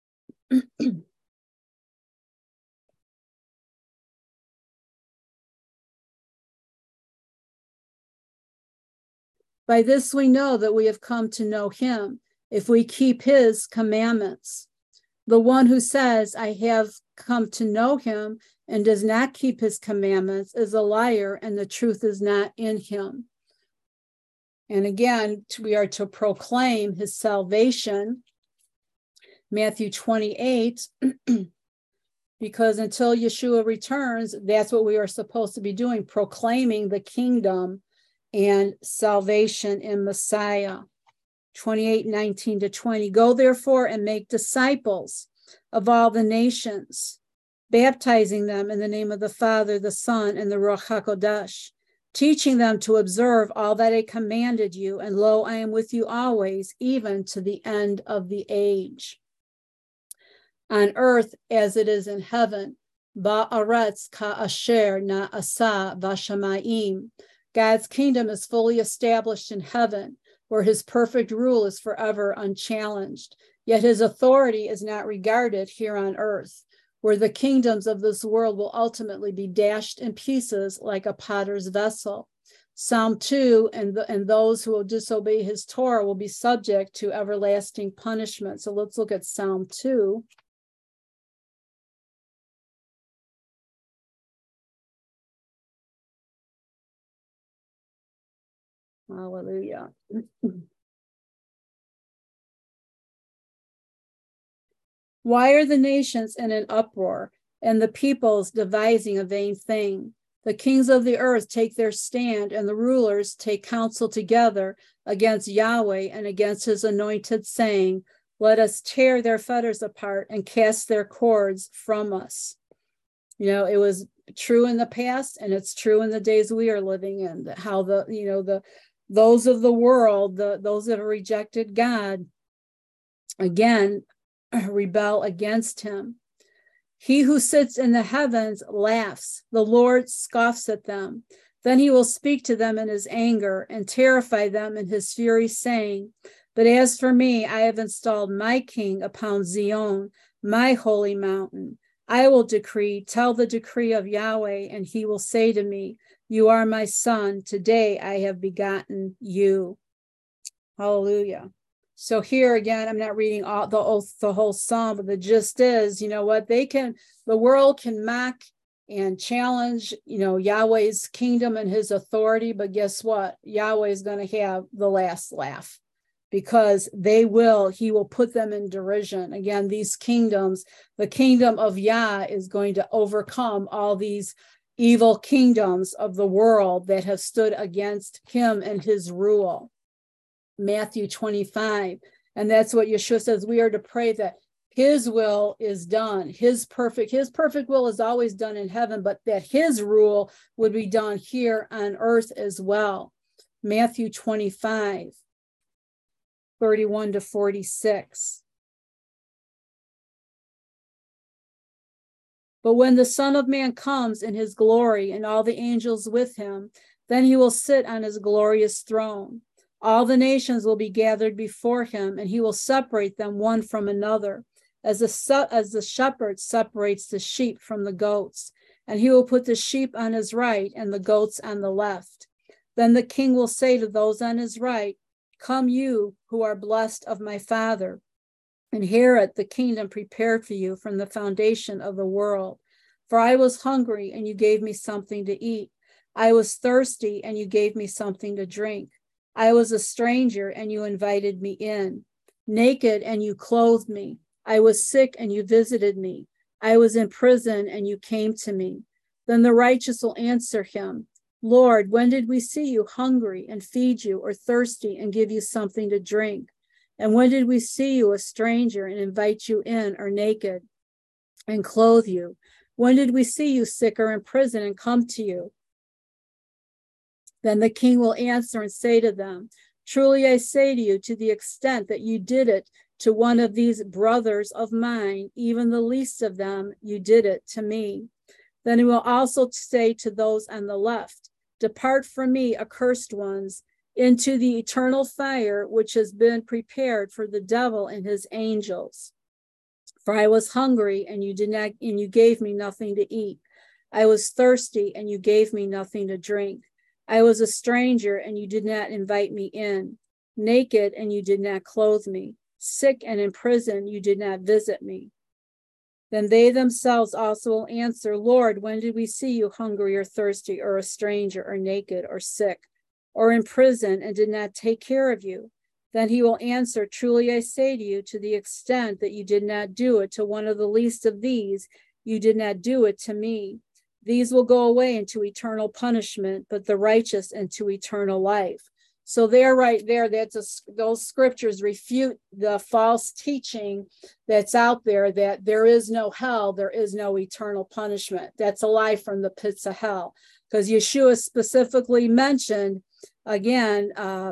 By this we know that we have come to know him, if we keep his commandments. The one who says, I have come to know him, and does not keep his commandments is a liar, and the truth is not in him. And again, we are to proclaim his salvation, Matthew 28, because until Yeshua returns, that's what we are supposed to be doing, proclaiming the kingdom and salvation in Messiah. 28:19-20. Go therefore and make disciples of all the nations, baptizing them in the name of the Father, the Son, and the Ruach HaKodesh, teaching them to observe all that I commanded you, and lo, I am with you always, even to the end of the age. On earth as it is in heaven, ba'aretz ka'asher na'asa v'shamayim. God's kingdom is fully established in heaven, where his perfect rule is forever unchallenged. Yet his authority is not regarded here on earth, where the kingdoms of this world will ultimately be dashed in pieces like a potter's vessel. Psalm 2, and those who will disobey his Torah will be subject to everlasting punishment. So let's look at Psalm 2. Hallelujah. Why are the nations in an uproar, and the peoples devising a vain thing? The kings of the earth take their stand, and the rulers take counsel together against Yahweh and against his anointed, saying, let us tear their fetters apart and cast their cords from us. You know, it was true in the past, and it's true in the days we are living in, how the those of the world, those that have rejected God, again, rebel against him. He who sits in the heavens laughs. The Lord scoffs at them. Then he will speak to them in his anger and terrify them in his fury, saying, but as for me, I have installed my king upon Zion, my holy mountain. I will tell the decree of Yahweh, and he will say to me, you are my son. Today I have begotten you. Hallelujah. So here again, I'm not reading the whole psalm, but the gist is, you know what, the world can mock and challenge, Yahweh's kingdom and his authority, but guess what? Yahweh is going to have the last laugh, because he will put them in derision. Again, these kingdoms, the kingdom of Yah is going to overcome all these evil kingdoms of the world that have stood against him and his rule. Matthew 25. And that's what Yeshua says. We are to pray that his will is done. His perfect will is always done in heaven, but that his rule would be done here on earth as well. Matthew 25, 31 to 46. But when the Son of Man comes in his glory and all the angels with him, then he will sit on his glorious throne. All the nations will be gathered before him, and he will separate them one from another, as the shepherd separates the sheep from the goats. And he will put the sheep on his right and the goats on the left. Then the king will say to those on his right, come, you who are blessed of my Father, inherit the kingdom prepared for you from the foundation of the world. For I was hungry, and you gave me something to eat. I was thirsty, and you gave me something to drink. I was a stranger, and you invited me in. Naked, and you clothed me. I was sick, and you visited me. I was in prison, and you came to me. Then the righteous will answer him, Lord, when did we see you hungry and feed you, or thirsty and give you something to drink? And when did we see you a stranger and invite you in, or naked and clothe you? When did we see you sick or in prison and come to you? Then the king will answer and say to them, truly I say to you, to the extent that you did it to one of these brothers of mine, even the least of them, you did it to me. Then he will also say to those on the left, depart from me, accursed ones, into the eternal fire, which has been prepared for the devil and his angels. For I was hungry, and you gave me nothing to eat. I was thirsty, and you gave me nothing to drink. I was a stranger, and you did not invite me in. Naked, and you did not clothe me. Sick and in prison, you did not visit me. Then they themselves also will answer, Lord, when did we see you hungry or thirsty, or a stranger, or naked, or sick, or in prison, and did not take care of you? Then he will answer, truly I say to you, to the extent that you did not do it to one of the least of these, you did not do it to me. These will go away into eternal punishment, but the righteous into eternal life. So there, right there, those scriptures refute the false teaching that's out there that there is no hell, there is no eternal punishment. That's a lie from the pits of hell, because Yeshua specifically mentioned, again,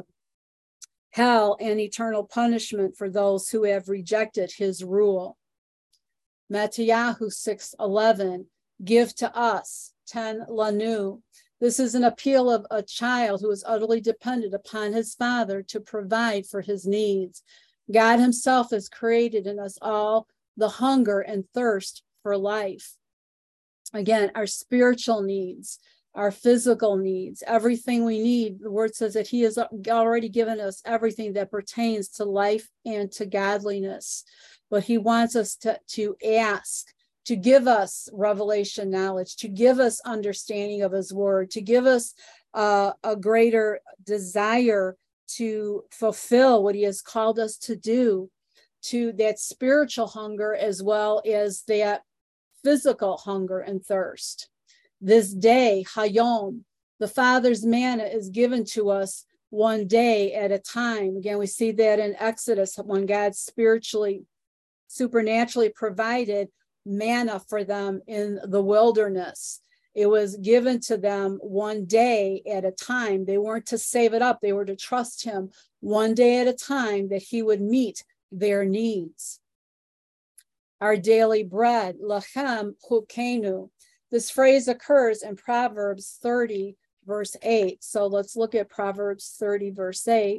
hell and eternal punishment for those who have rejected his rule. Mattiyahu 6:11, give to us, 10 lanu. This is an appeal of a child who is utterly dependent upon his father to provide for his needs. God himself has created in us all the hunger and thirst for life. Again, our spiritual needs, our physical needs, everything we need. The word says that he has already given us everything that pertains to life and to godliness. But he wants us to ask, to give us revelation knowledge, to give us understanding of his word, to give us a greater desire to fulfill what he has called us to do, to that spiritual hunger as well as that physical hunger and thirst. This day, Hayom, the Father's manna is given to us one day at a time. Again, we see that in Exodus when God supernaturally provided manna for them in the wilderness. It was given to them one day at a time. They weren't to save it up. They were to trust him one day at a time that he would meet their needs. Our daily bread, lachem chukenu. This phrase occurs in Proverbs 30, verse 8. So let's look at Proverbs 30, verse 8.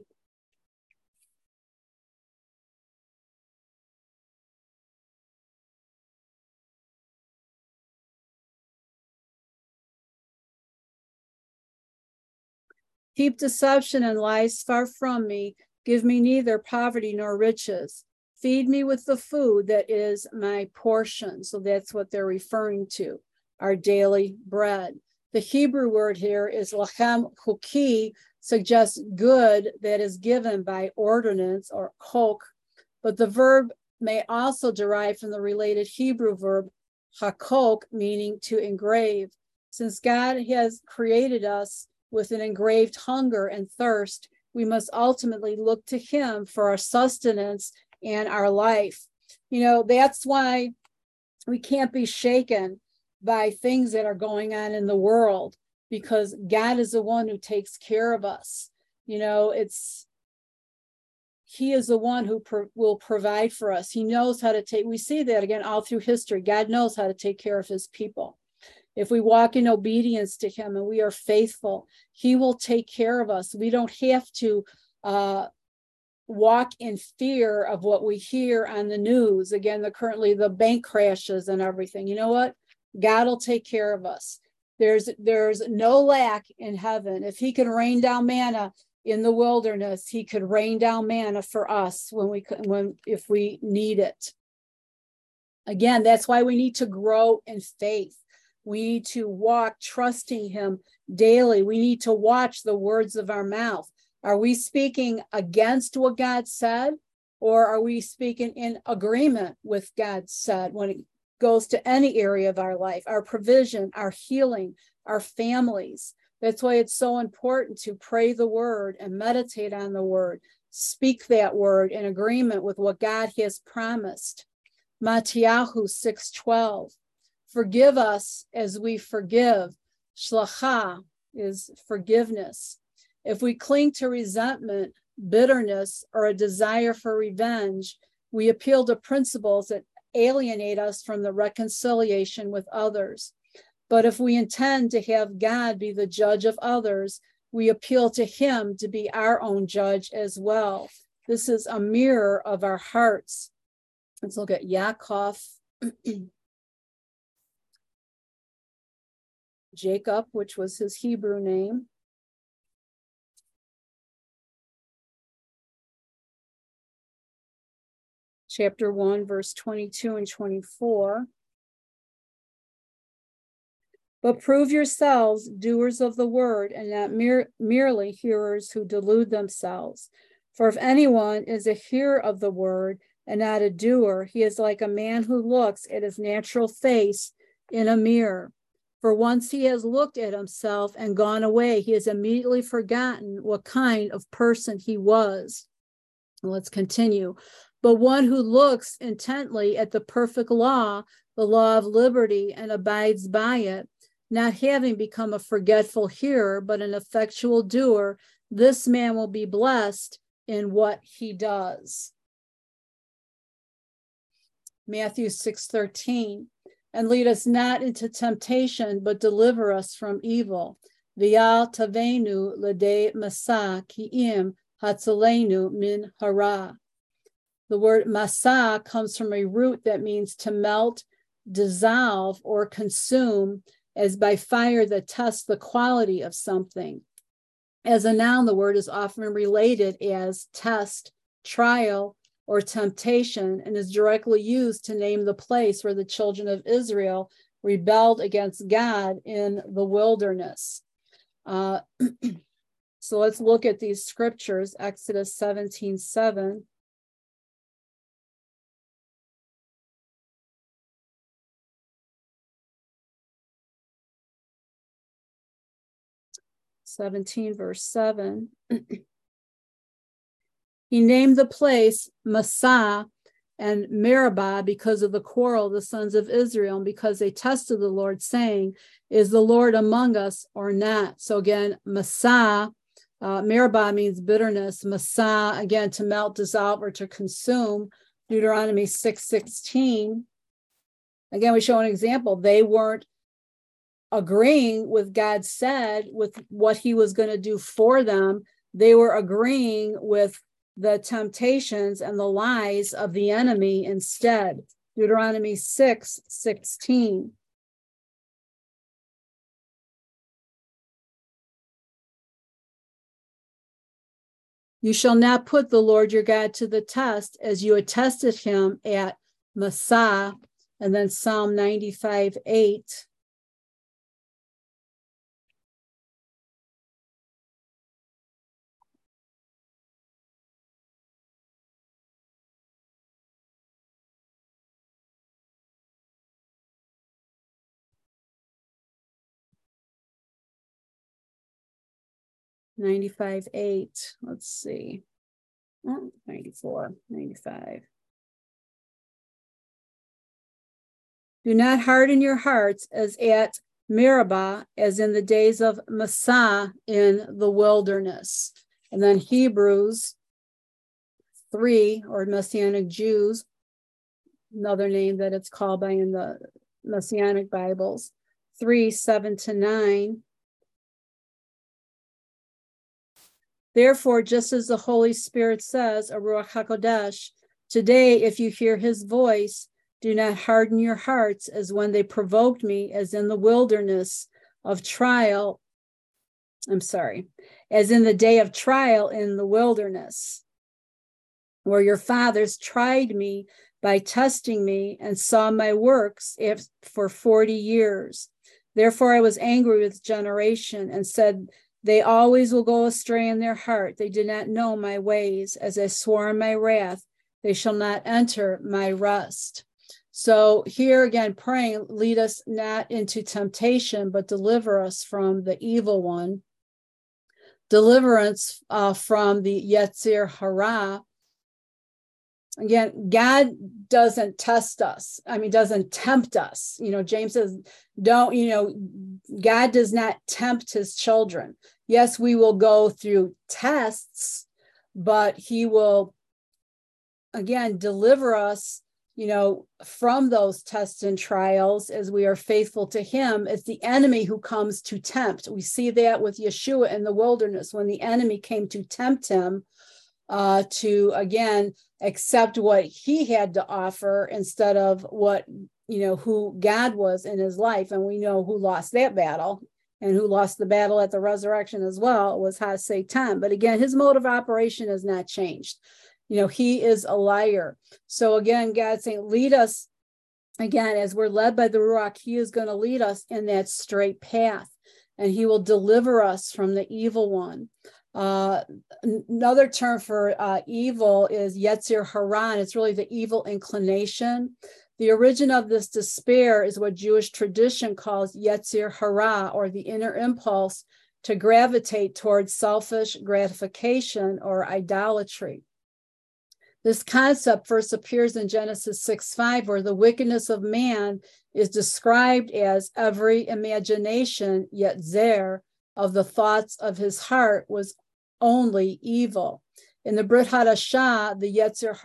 Keep deception and lies far from me. Give me neither poverty nor riches. Feed me with the food that is my portion. So that's what they're referring to, our daily bread. The Hebrew word here is lachem chuki, suggests good that is given by ordinance or chok, but the verb may also derive from the related Hebrew verb hakok, meaning to engrave. Since God has created us with an engraved hunger and thirst, we must ultimately look to him for our sustenance and our life. You know, that's why we can't be shaken by things that are going on in the world, because God is the one who takes care of us. You know, he is the one who will provide for us. He knows how to we see that again all through history. God knows how to take care of his people. If we walk in obedience to him and we are faithful, he will take care of us. We don't have to walk in fear of what we hear on the news. Again, currently the bank crashes and everything. You know what? God will take care of us. There's no lack in heaven. If he can rain down manna in the wilderness, he could rain down manna for us if we need it. Again, that's why we need to grow in faith. We need to walk trusting him daily. We need to watch the words of our mouth. Are we speaking against what God said, or are we speaking in agreement with God said when it goes to any area of our life, our provision, our healing, our families? That's why it's so important to pray the word and meditate on the word. Speak that word in agreement with what God has promised. Mattiyahu 6:12. Forgive us as we forgive. Shlacha is forgiveness. If we cling to resentment, bitterness, or a desire for revenge, we appeal to principles that alienate us from the reconciliation with others. But if we intend to have God be the judge of others, we appeal to him to be our own judge as well. This is a mirror of our hearts. Let's look at Yaakov. Jacob, which was his Hebrew name. Chapter 1, verse 22 and 24. But prove yourselves doers of the word and not merely hearers who delude themselves. For if anyone is a hearer of the word and not a doer, he is like a man who looks at his natural face in a mirror. For once he has looked at himself and gone away, he has immediately forgotten what kind of person he was. Let's continue. But one who looks intently at the perfect law, the law of liberty, and abides by it, not having become a forgetful hearer, but an effectual doer, this man will be blessed in what he does. Matthew 6:13. And lead us not into temptation, but deliver us from evil. V'al tavenu l'dei masa ki'im hatzalenu min hara. The word masa comes from a root that means to melt, dissolve, or consume, as by fire that tests the quality of something. As a noun, the word is often related as test, trial, or temptation, and is directly used to name the place where the children of Israel rebelled against God in the wilderness. So let's look at these scriptures. Exodus 17:7. Verse 7. He named the place Massah and Meribah because of the quarrel of the sons of Israel, and because they tested the Lord, saying, is the Lord among us or not? So again, Massah, Meribah means bitterness. Massah, again, to melt, dissolve, or to consume. Deuteronomy 6:16. Again, we show an example. They weren't agreeing with God said, with what he was going to do for them. They were agreeing with the temptations and the lies of the enemy instead. Deuteronomy 6:16. You shall not put the Lord your God to the test, as you had tested him at Massah. And then Psalm 95:8. Let's see. 94, 95. Do not harden your hearts as at Meribah, as in the days of Massah in the wilderness. And then Hebrews 3, or Messianic Jews, another name that it's called by in the Messianic Bibles, 3:7-9. Therefore, just as the Holy Spirit says, a Ruach HaKodesh, today, if you hear his voice, do not harden your hearts as when they provoked me, as in the wilderness of trial. As in the day of trial in the wilderness, where your fathers tried me by testing me and saw my works for 40 years. Therefore, I was angry with generation and said, they always will go astray in their heart. They did not know my ways. As I swore in my wrath, they shall not enter my rest. So here again, praying, lead us not into temptation, but deliver us from the evil one. Deliverance from the Yetzer Hara. Again, God doesn't test us. Doesn't tempt us. James says, God does not tempt his children. Yes, we will go through tests, but he will, again, deliver us, from those tests and trials as we are faithful to him. It's the enemy who comes to tempt. We see that with Yeshua in the wilderness, when the enemy came to tempt him to, again, accept what he had to offer instead of what, who God was in his life. And we know who lost that battle. And who lost the battle at the resurrection as well was Satan. But again, his mode of operation has not changed. He is a liar. So again, God's saying, lead us, again, as we're led by the Ruach, he is going to lead us in that straight path. And he will deliver us from the evil one. Another term for evil is Yetzer Hara. It's really the evil inclination. The origin of this despair is what Jewish tradition calls Yetzer Hara, or the inner impulse to gravitate towards selfish gratification or idolatry. This concept first appears in Genesis 6:5, where the wickedness of man is described as every imagination, Yetzer, of the thoughts of his heart was only evil. In the Brit Hadashah, the Yetzer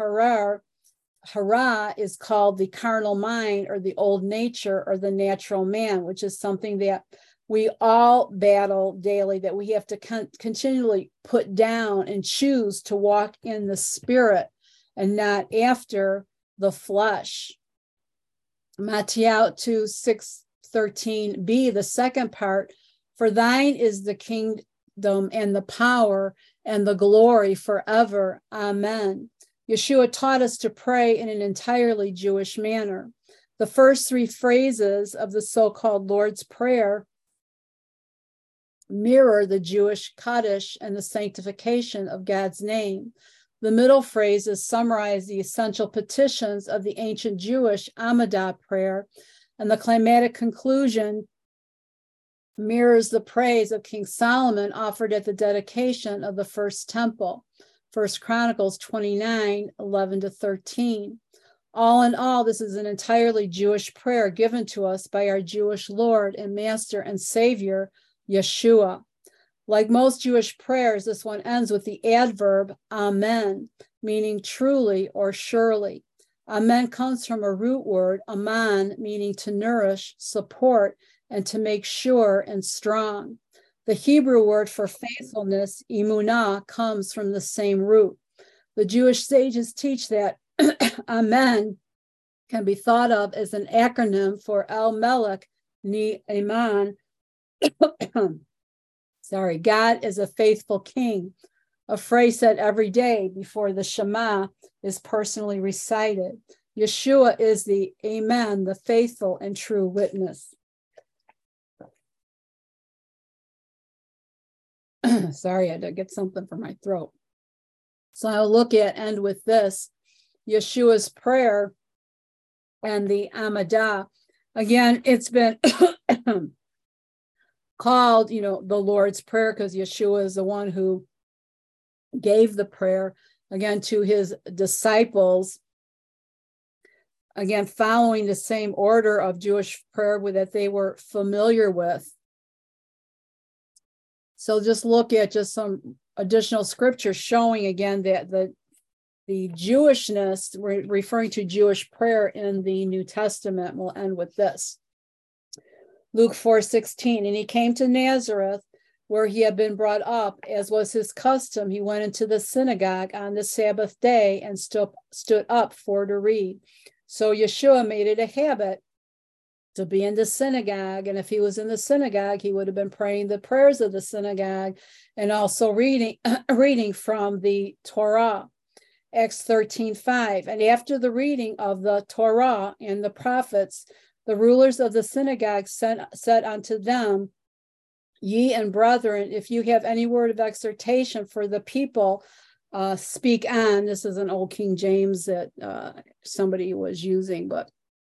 Hara is called the carnal mind, or the old nature, or the natural man, which is something that we all battle daily, that we have to continually put down and choose to walk in the spirit and not after the flesh. Matthew 6:13b, the second part, for thine is the kingdom and the power and the glory forever. Amen. Yeshua taught us to pray in an entirely Jewish manner. The first three phrases of the so-called Lord's Prayer mirror the Jewish Kaddish and the sanctification of God's name. The middle phrases summarize the essential petitions of the ancient Jewish Amidah prayer, and the climatic conclusion mirrors the praise of King Solomon offered at the dedication of the first temple, 1 Chronicles 29:11-13. All in all, this is an entirely Jewish prayer given to us by our Jewish Lord and Master and Savior, Yeshua. Like most Jewish prayers, this one ends with the adverb amen, meaning truly or surely. Amen comes from a root word, aman, meaning to nourish, support, and to make sure and strong. The Hebrew word for faithfulness, emunah, comes from the same root. The Jewish sages teach that amen can be thought of as an acronym for El Melech Ni Aman. Sorry, God is a faithful king, a phrase said every day before the Shema is personally recited. Yeshua is the Amen, the faithful and true witness. Sorry, I had to get something for my throat. So I'll end with this, Yeshua's prayer and the Amidah. Again, it's been called, the Lord's Prayer because Yeshua is the one who gave the prayer, again, to his disciples. Again, following the same order of Jewish prayer that they were familiar with. So just look at just some additional scripture showing again that the Jewishness, we're referring to Jewish prayer in the New Testament. We'll end with this. Luke 4:16, and he came to Nazareth, where he had been brought up, as was his custom. He went into the synagogue on the Sabbath day and stood up for to read. So Yeshua made it a habit to be in the synagogue. And if he was in the synagogue, he would have been praying the prayers of the synagogue and also reading from the Torah. Acts 13:5. And after the reading of the Torah and the prophets, the rulers of the synagogue said unto them, Ye and brethren, if you have any word of exhortation for the people, speak on. This is an old King James that somebody was using. But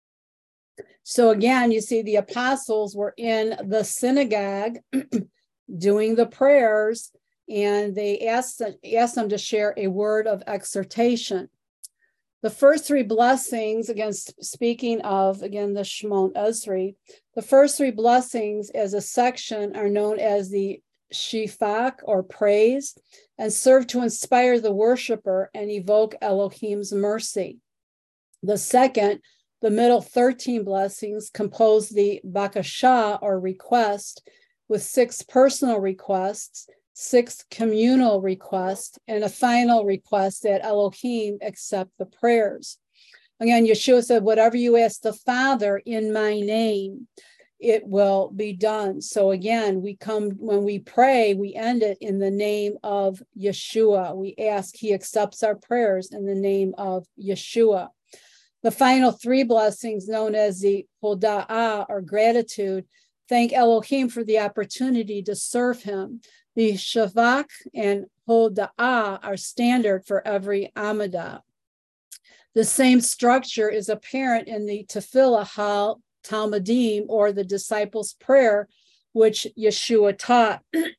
so again, you see the apostles were in the synagogue doing the prayers, and they asked them to share a word of exhortation. The first three blessings, again, speaking of, again, the Shemon Esrei, the first three blessings as a section are known as the Shifach, or praise, and serve to inspire the worshiper and evoke Elohim's mercy. The second, the middle 13 blessings, compose the Bakashah, or request, with 6 personal requests, 6 communal requests, and a final request that Elohim accept the prayers. Again, Yeshua said, whatever you ask the Father in my name, it will be done. So again, when we pray, we end it in the name of Yeshua. We ask, he accepts our prayers in the name of Yeshua. The final 3 blessings, known as the Hoda'ah, or gratitude, thank Elohim for the opportunity to serve him. The Shavak and Hoda'ah are standard for every Amidah. The same structure is apparent in the Tefillah HaTalmidim, or the disciples' prayer, which Yeshua taught.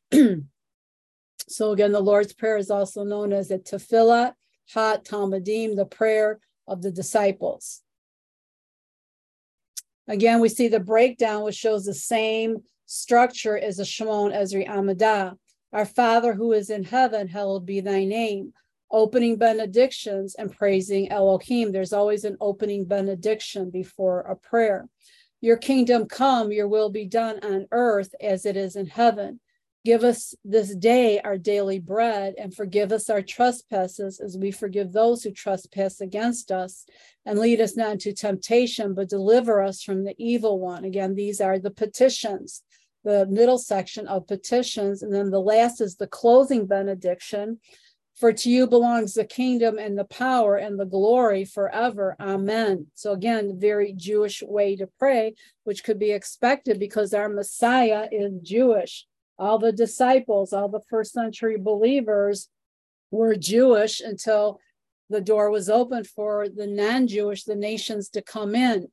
So again, the Lord's Prayer is also known as the Tefillah HaTalmidim, the prayer of the disciples. Again, we see the breakdown, which shows the same structure as the Shemon Esrei Amidah. Our Father who is in heaven, hallowed be thy name. Opening benedictions and praising Elohim. There's always an opening benediction before a prayer. Your kingdom come, your will be done on earth as it is in heaven. Give us this day our daily bread, and forgive us our trespasses as we forgive those who trespass against us. And lead us not into temptation, but deliver us from the evil one. Again, these are the petitions, the middle section of petitions. And then the last is the closing benediction. For to you belongs the kingdom and the power and the glory forever. Amen. So again, very Jewish way to pray, which could be expected because our Messiah is Jewish. All the disciples, all the first century believers were Jewish until the door was opened for the non-Jewish, the nations, to come in.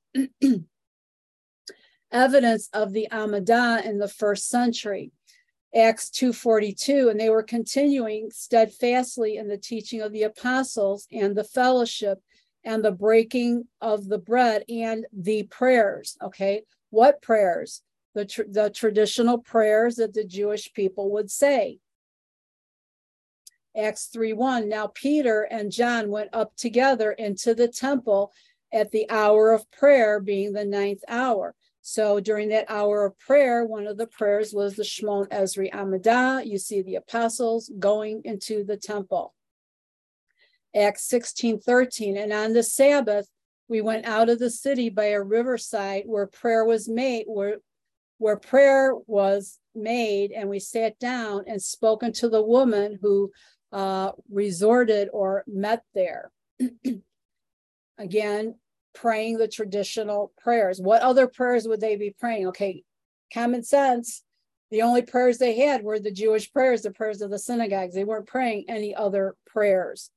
Evidence of the Amidah in the first century. Acts 2:42, and they were continuing steadfastly in the teaching of the apostles and the fellowship, and the breaking of the bread and the prayers. Okay, what prayers? The traditional prayers that the Jewish people would say. Acts 3:1. Now Peter and John went up together into the temple at the hour of prayer, being the 9th hour. So during that hour of prayer, one of the prayers was the Shemon Esrei Amidah. You see the apostles going into the temple. Acts 16:13. And on the Sabbath, we went out of the city by a riverside where prayer was made, where prayer was made, and we sat down and spoke unto the woman who resorted or met there. Again, praying the traditional prayers. What other prayers would they be praying? Okay, common sense. The only prayers they had were the Jewish prayers, the prayers of the synagogues. They weren't praying any other prayers,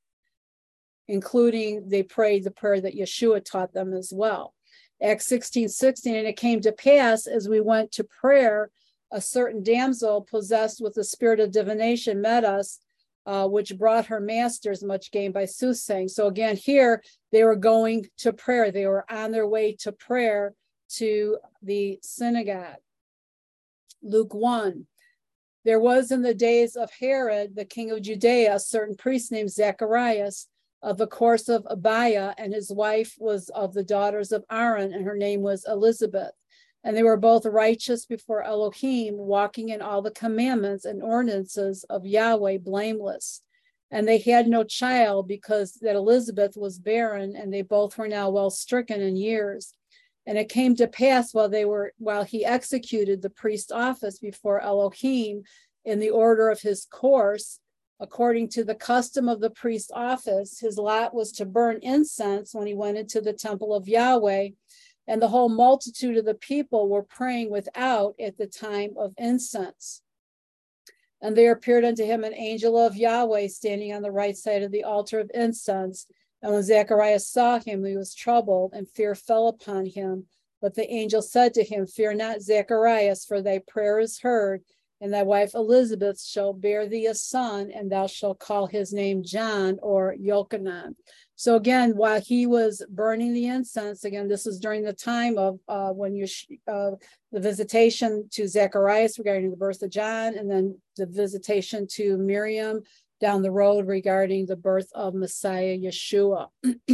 including they prayed the prayer that Yeshua taught them as well. Acts 16:16, and it came to pass as we went to prayer, a certain damsel possessed with the spirit of divination met us, which brought her masters much gain by soothsaying. So again, here they were going to prayer. They were on their way to prayer to the synagogue. Luke 1. There was in the days of Herod, the king of Judea, a certain priest named Zacharias of the course of Abiah, and his wife was of the daughters of Aaron, and her name was Elizabeth. And they were both righteous before Elohim, walking in all the commandments and ordinances of Yahweh, blameless. And they had no child, because that Elizabeth was barren, and they both were now well stricken in years. And it came to pass while he executed the priest's office before Elohim in the order of his course, according to the custom of the priest's office, his lot was to burn incense when he went into the temple of Yahweh. And the whole multitude of the people were praying without at the time of incense. And there appeared unto him an angel of Yahweh standing on the right side of the altar of incense. And when Zacharias saw him, he was troubled, and fear fell upon him. But the angel said to him, Fear not, Zacharias, for thy prayer is heard, and thy wife Elizabeth shall bear thee a son, and thou shalt call his name John, or Yochanan. So again, while he was burning the incense, again, this is during the time of the visitation to Zacharias regarding the birth of John, and then the visitation to Miriam down the road regarding the birth of Messiah Yeshua.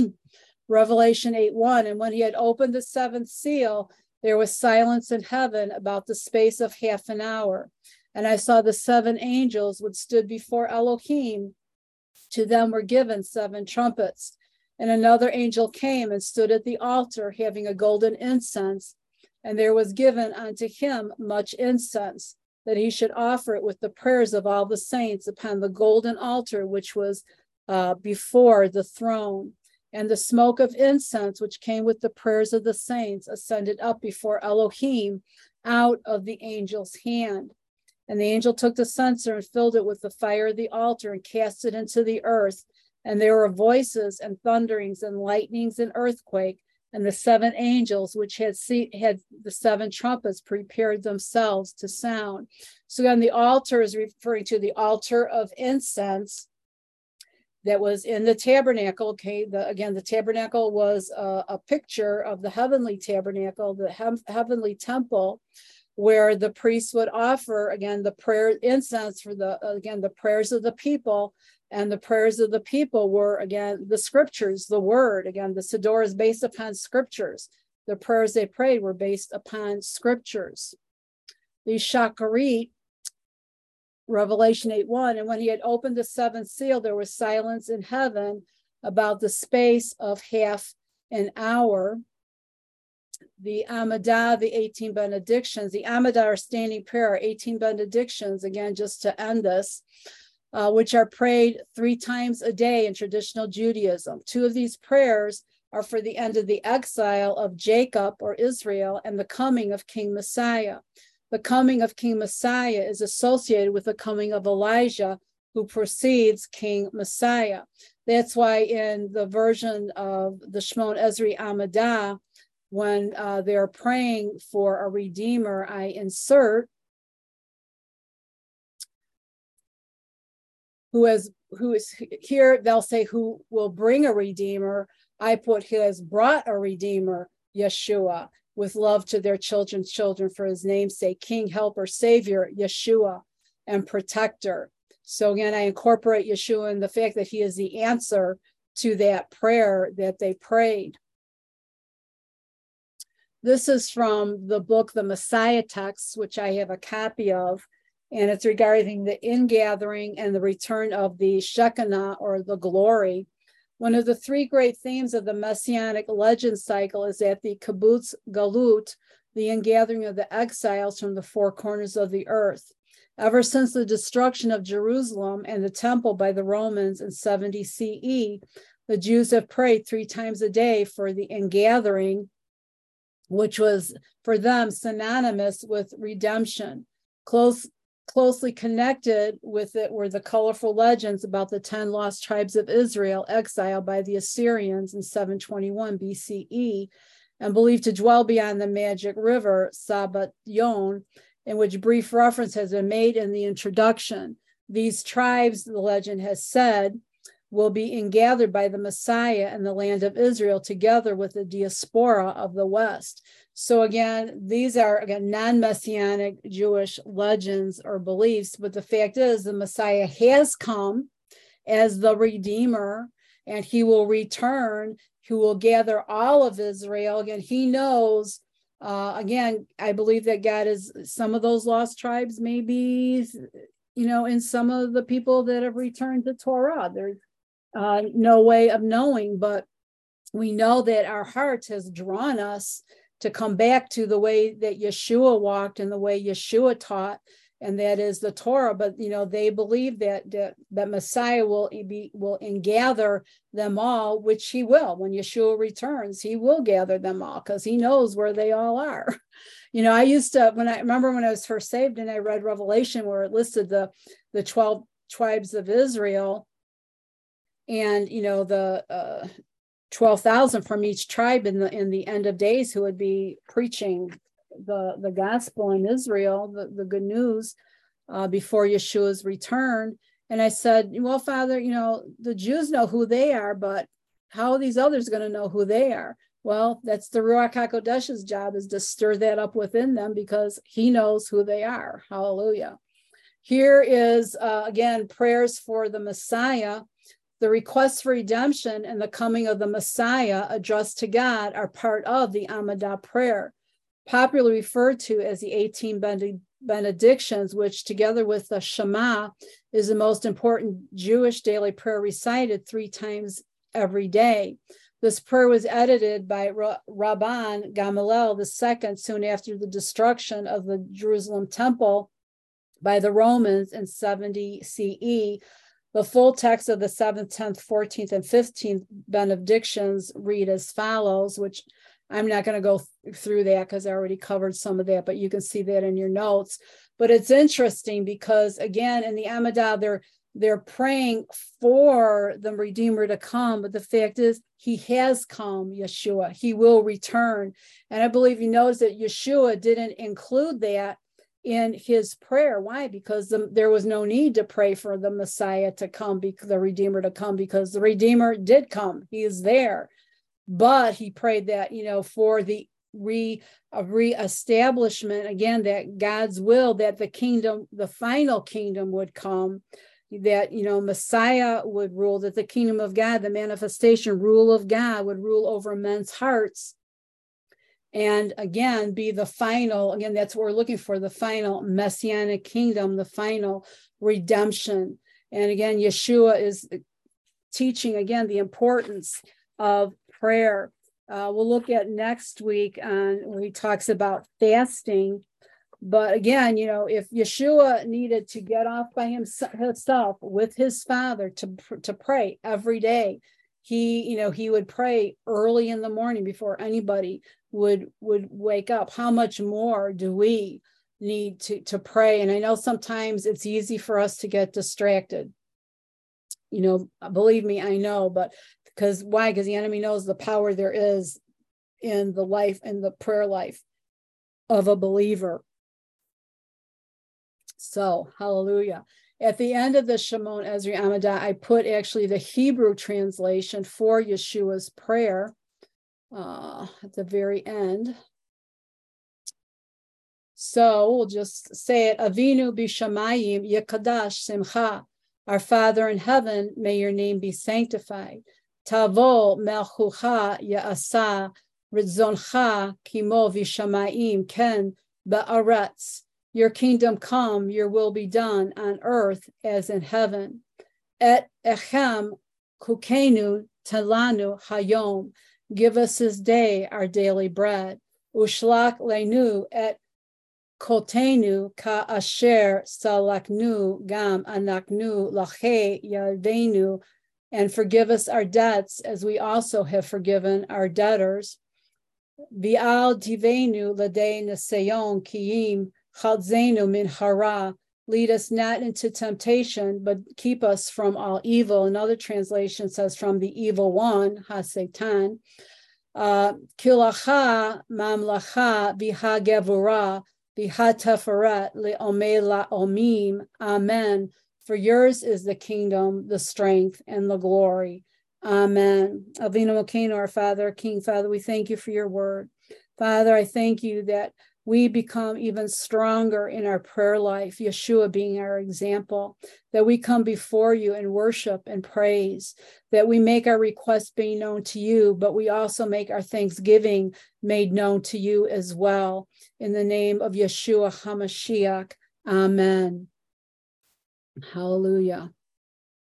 Revelation 8:1, and when he had opened the seventh seal, there was silence in heaven about the space of half an hour. And I saw the seven angels which stood before Elohim. To them were given seven trumpets. And another angel came and stood at the altar, having a golden incense. And there was given unto him much incense, that he should offer it with the prayers of all the saints upon the golden altar which was before the throne. And the smoke of incense, which came with the prayers of the saints, ascended up before Elohim out of the angel's hand. And the angel took the censer and filled it with the fire of the altar and cast it into the earth. And there were voices and thunderings and lightnings and earthquake. And the seven angels, which had the seven trumpets, prepared themselves to sound. So again, the altar is referring to the altar of incense that was in the tabernacle. Okay, the tabernacle was a picture of the heavenly tabernacle, the heavenly temple, where the priests would offer, again, the prayer incense for the prayers of the people. And the prayers of the people were, again, the scriptures, the word. Again, the Siddur is based upon scriptures. The prayers they prayed were based upon scriptures. The Shacharit, Revelation 8:1, and when he had opened the seventh seal, there was silence in heaven about the space of half an hour. The Amidah, the 18 benedictions. The Amidah are standing prayer, 18 benedictions, again, just to end this, which are prayed 3 times a day in traditional Judaism. 2 of these prayers are for the end of the exile of Jacob or Israel and the coming of King Messiah. The coming of King Messiah is associated with the coming of Elijah, who precedes King Messiah. That's why in the version of the Shemon Esrei Amidah, when they're praying for a redeemer, I insert who is here, they'll say who will bring a redeemer, I put He has brought a Redeemer, Yeshua, with love to their children's children for His name's sake, King, Helper, Savior, Yeshua, and Protector. So again, I incorporate Yeshua in the fact that He is the answer to that prayer that they prayed. This is from the book, The Messiah Text, which I have a copy of, and it's regarding the ingathering and the return of the Shekinah, or the glory. One of the three great themes of the Messianic legend cycle is that the kibbutz galut, the ingathering of the exiles from the four corners of the earth. Ever since the destruction of Jerusalem and the temple by the Romans in 70 CE, the Jews have prayed 3 times a day for the ingathering, which was for them synonymous with redemption. Closely connected with it were the colorful legends about the 10 lost tribes of Israel exiled by the Assyrians in 721 BCE and believed to dwell beyond the magic river Sabat Yon, in which brief reference has been made in the introduction. These tribes, the legend has said, will be ingathered by the Messiah in the land of Israel together with the diaspora of the West. So again, these are non-Messianic Jewish legends or beliefs, but the fact is the Messiah has come as the Redeemer, and He will return, who will gather all of Israel. Again, He knows, again, I believe that God is, some of those lost tribes may be, in some of the people that have returned to Torah. There's no way of knowing, but we know that our heart has drawn us to come back to the way that Yeshua walked and the way Yeshua taught, and that is the Torah. But they believe that Messiah will ingather them all, which He will. When Yeshua returns, He will gather them all because He knows where they all are. I used to, when I was first saved and I read Revelation where it listed the 12 tribes of Israel, and the 12,000 from each tribe in the end of days who would be preaching the gospel in Israel, the good news before Yeshua's return. And I said, well, Father, the Jews know who they are, but how are these others going to know who they are? Well, that's the Ruach HaKodesh's job, is to stir that up within them because He knows who they are. Hallelujah. Here is, again, prayers for the Messiah. The requests for redemption and the coming of the Messiah addressed to God are part of the Amidah prayer, popularly referred to as the 18 benedictions, which together with the Shema is the most important Jewish daily prayer recited 3 times every day. This prayer was edited by Rabban Gamaliel II soon after the destruction of the Jerusalem temple by the Romans in 70 CE. The full text of the 7th, 10th, 14th, and 15th benedictions read as follows, which I'm not going to go through that because I already covered some of that, but you can see that in your notes. But it's interesting because, again, in the Amidah, they're praying for the Redeemer to come, but the fact is He has come, Yeshua. He will return. And I believe you notice that Yeshua didn't include that in His prayer. Why? Because there was no need to pray for the Messiah to come, the Redeemer to come, because the Redeemer did come. He is there. But He prayed that, for the reestablishment, again, that God's will, that the kingdom, the final kingdom would come, that, Messiah would rule, that the kingdom of God, the manifestation rule of God would rule over men's hearts. And again, be the final, again, that's what we're looking for, the final messianic kingdom, the final redemption. And again, Yeshua is teaching, again, the importance of prayer. We'll look at next week where he talks about fasting. But again, if Yeshua needed to get off by himself with His Father to pray every day, he would pray early in the morning before anybody would wake up. How much more do we need to pray? And I know sometimes it's easy for us to get distracted. Believe me, I know, but why? Because the enemy knows the power there is in the life and the prayer life of a believer. So, hallelujah. At the end of the Shemon Esrei Amidah, I put actually the Hebrew translation for Yeshua's prayer at the very end. So we'll just say it. Avinu b'shamayim yekadash simcha. Our Father in heaven, may your name be sanctified. Tavo melchucha ya'asa ritzoncha kimo v'shamayim ken ba'aretz. Your kingdom come, your will be done on earth as in heaven. Et echem kukenu telanu hayom. Give us this day our daily bread. Ushlak leinu et kotenu ka asher salaknu gam anaknu lache yadenu, and forgive us our debts as we also have forgiven our debtors. V'al tivenu ladei nesayon kiyim chalzenu min hara. Lead us not into temptation, but keep us from all evil. Another translation says from the evil one, ha-Satan. Kilacha mamlacha v'ha gevurah v'ha-teferet le'omei la'omim. Amen. For yours is the kingdom, the strength, and the glory. Amen. Avinu Malkeinu, our Father, King, Father, we thank you for your word. Father, I thank you that we become even stronger in our prayer life, Yeshua being our example, that we come before you and worship and praise, that we make our requests being known to you, but we also make our thanksgiving made known to you as well. In the name of Yeshua HaMashiach, amen. Hallelujah.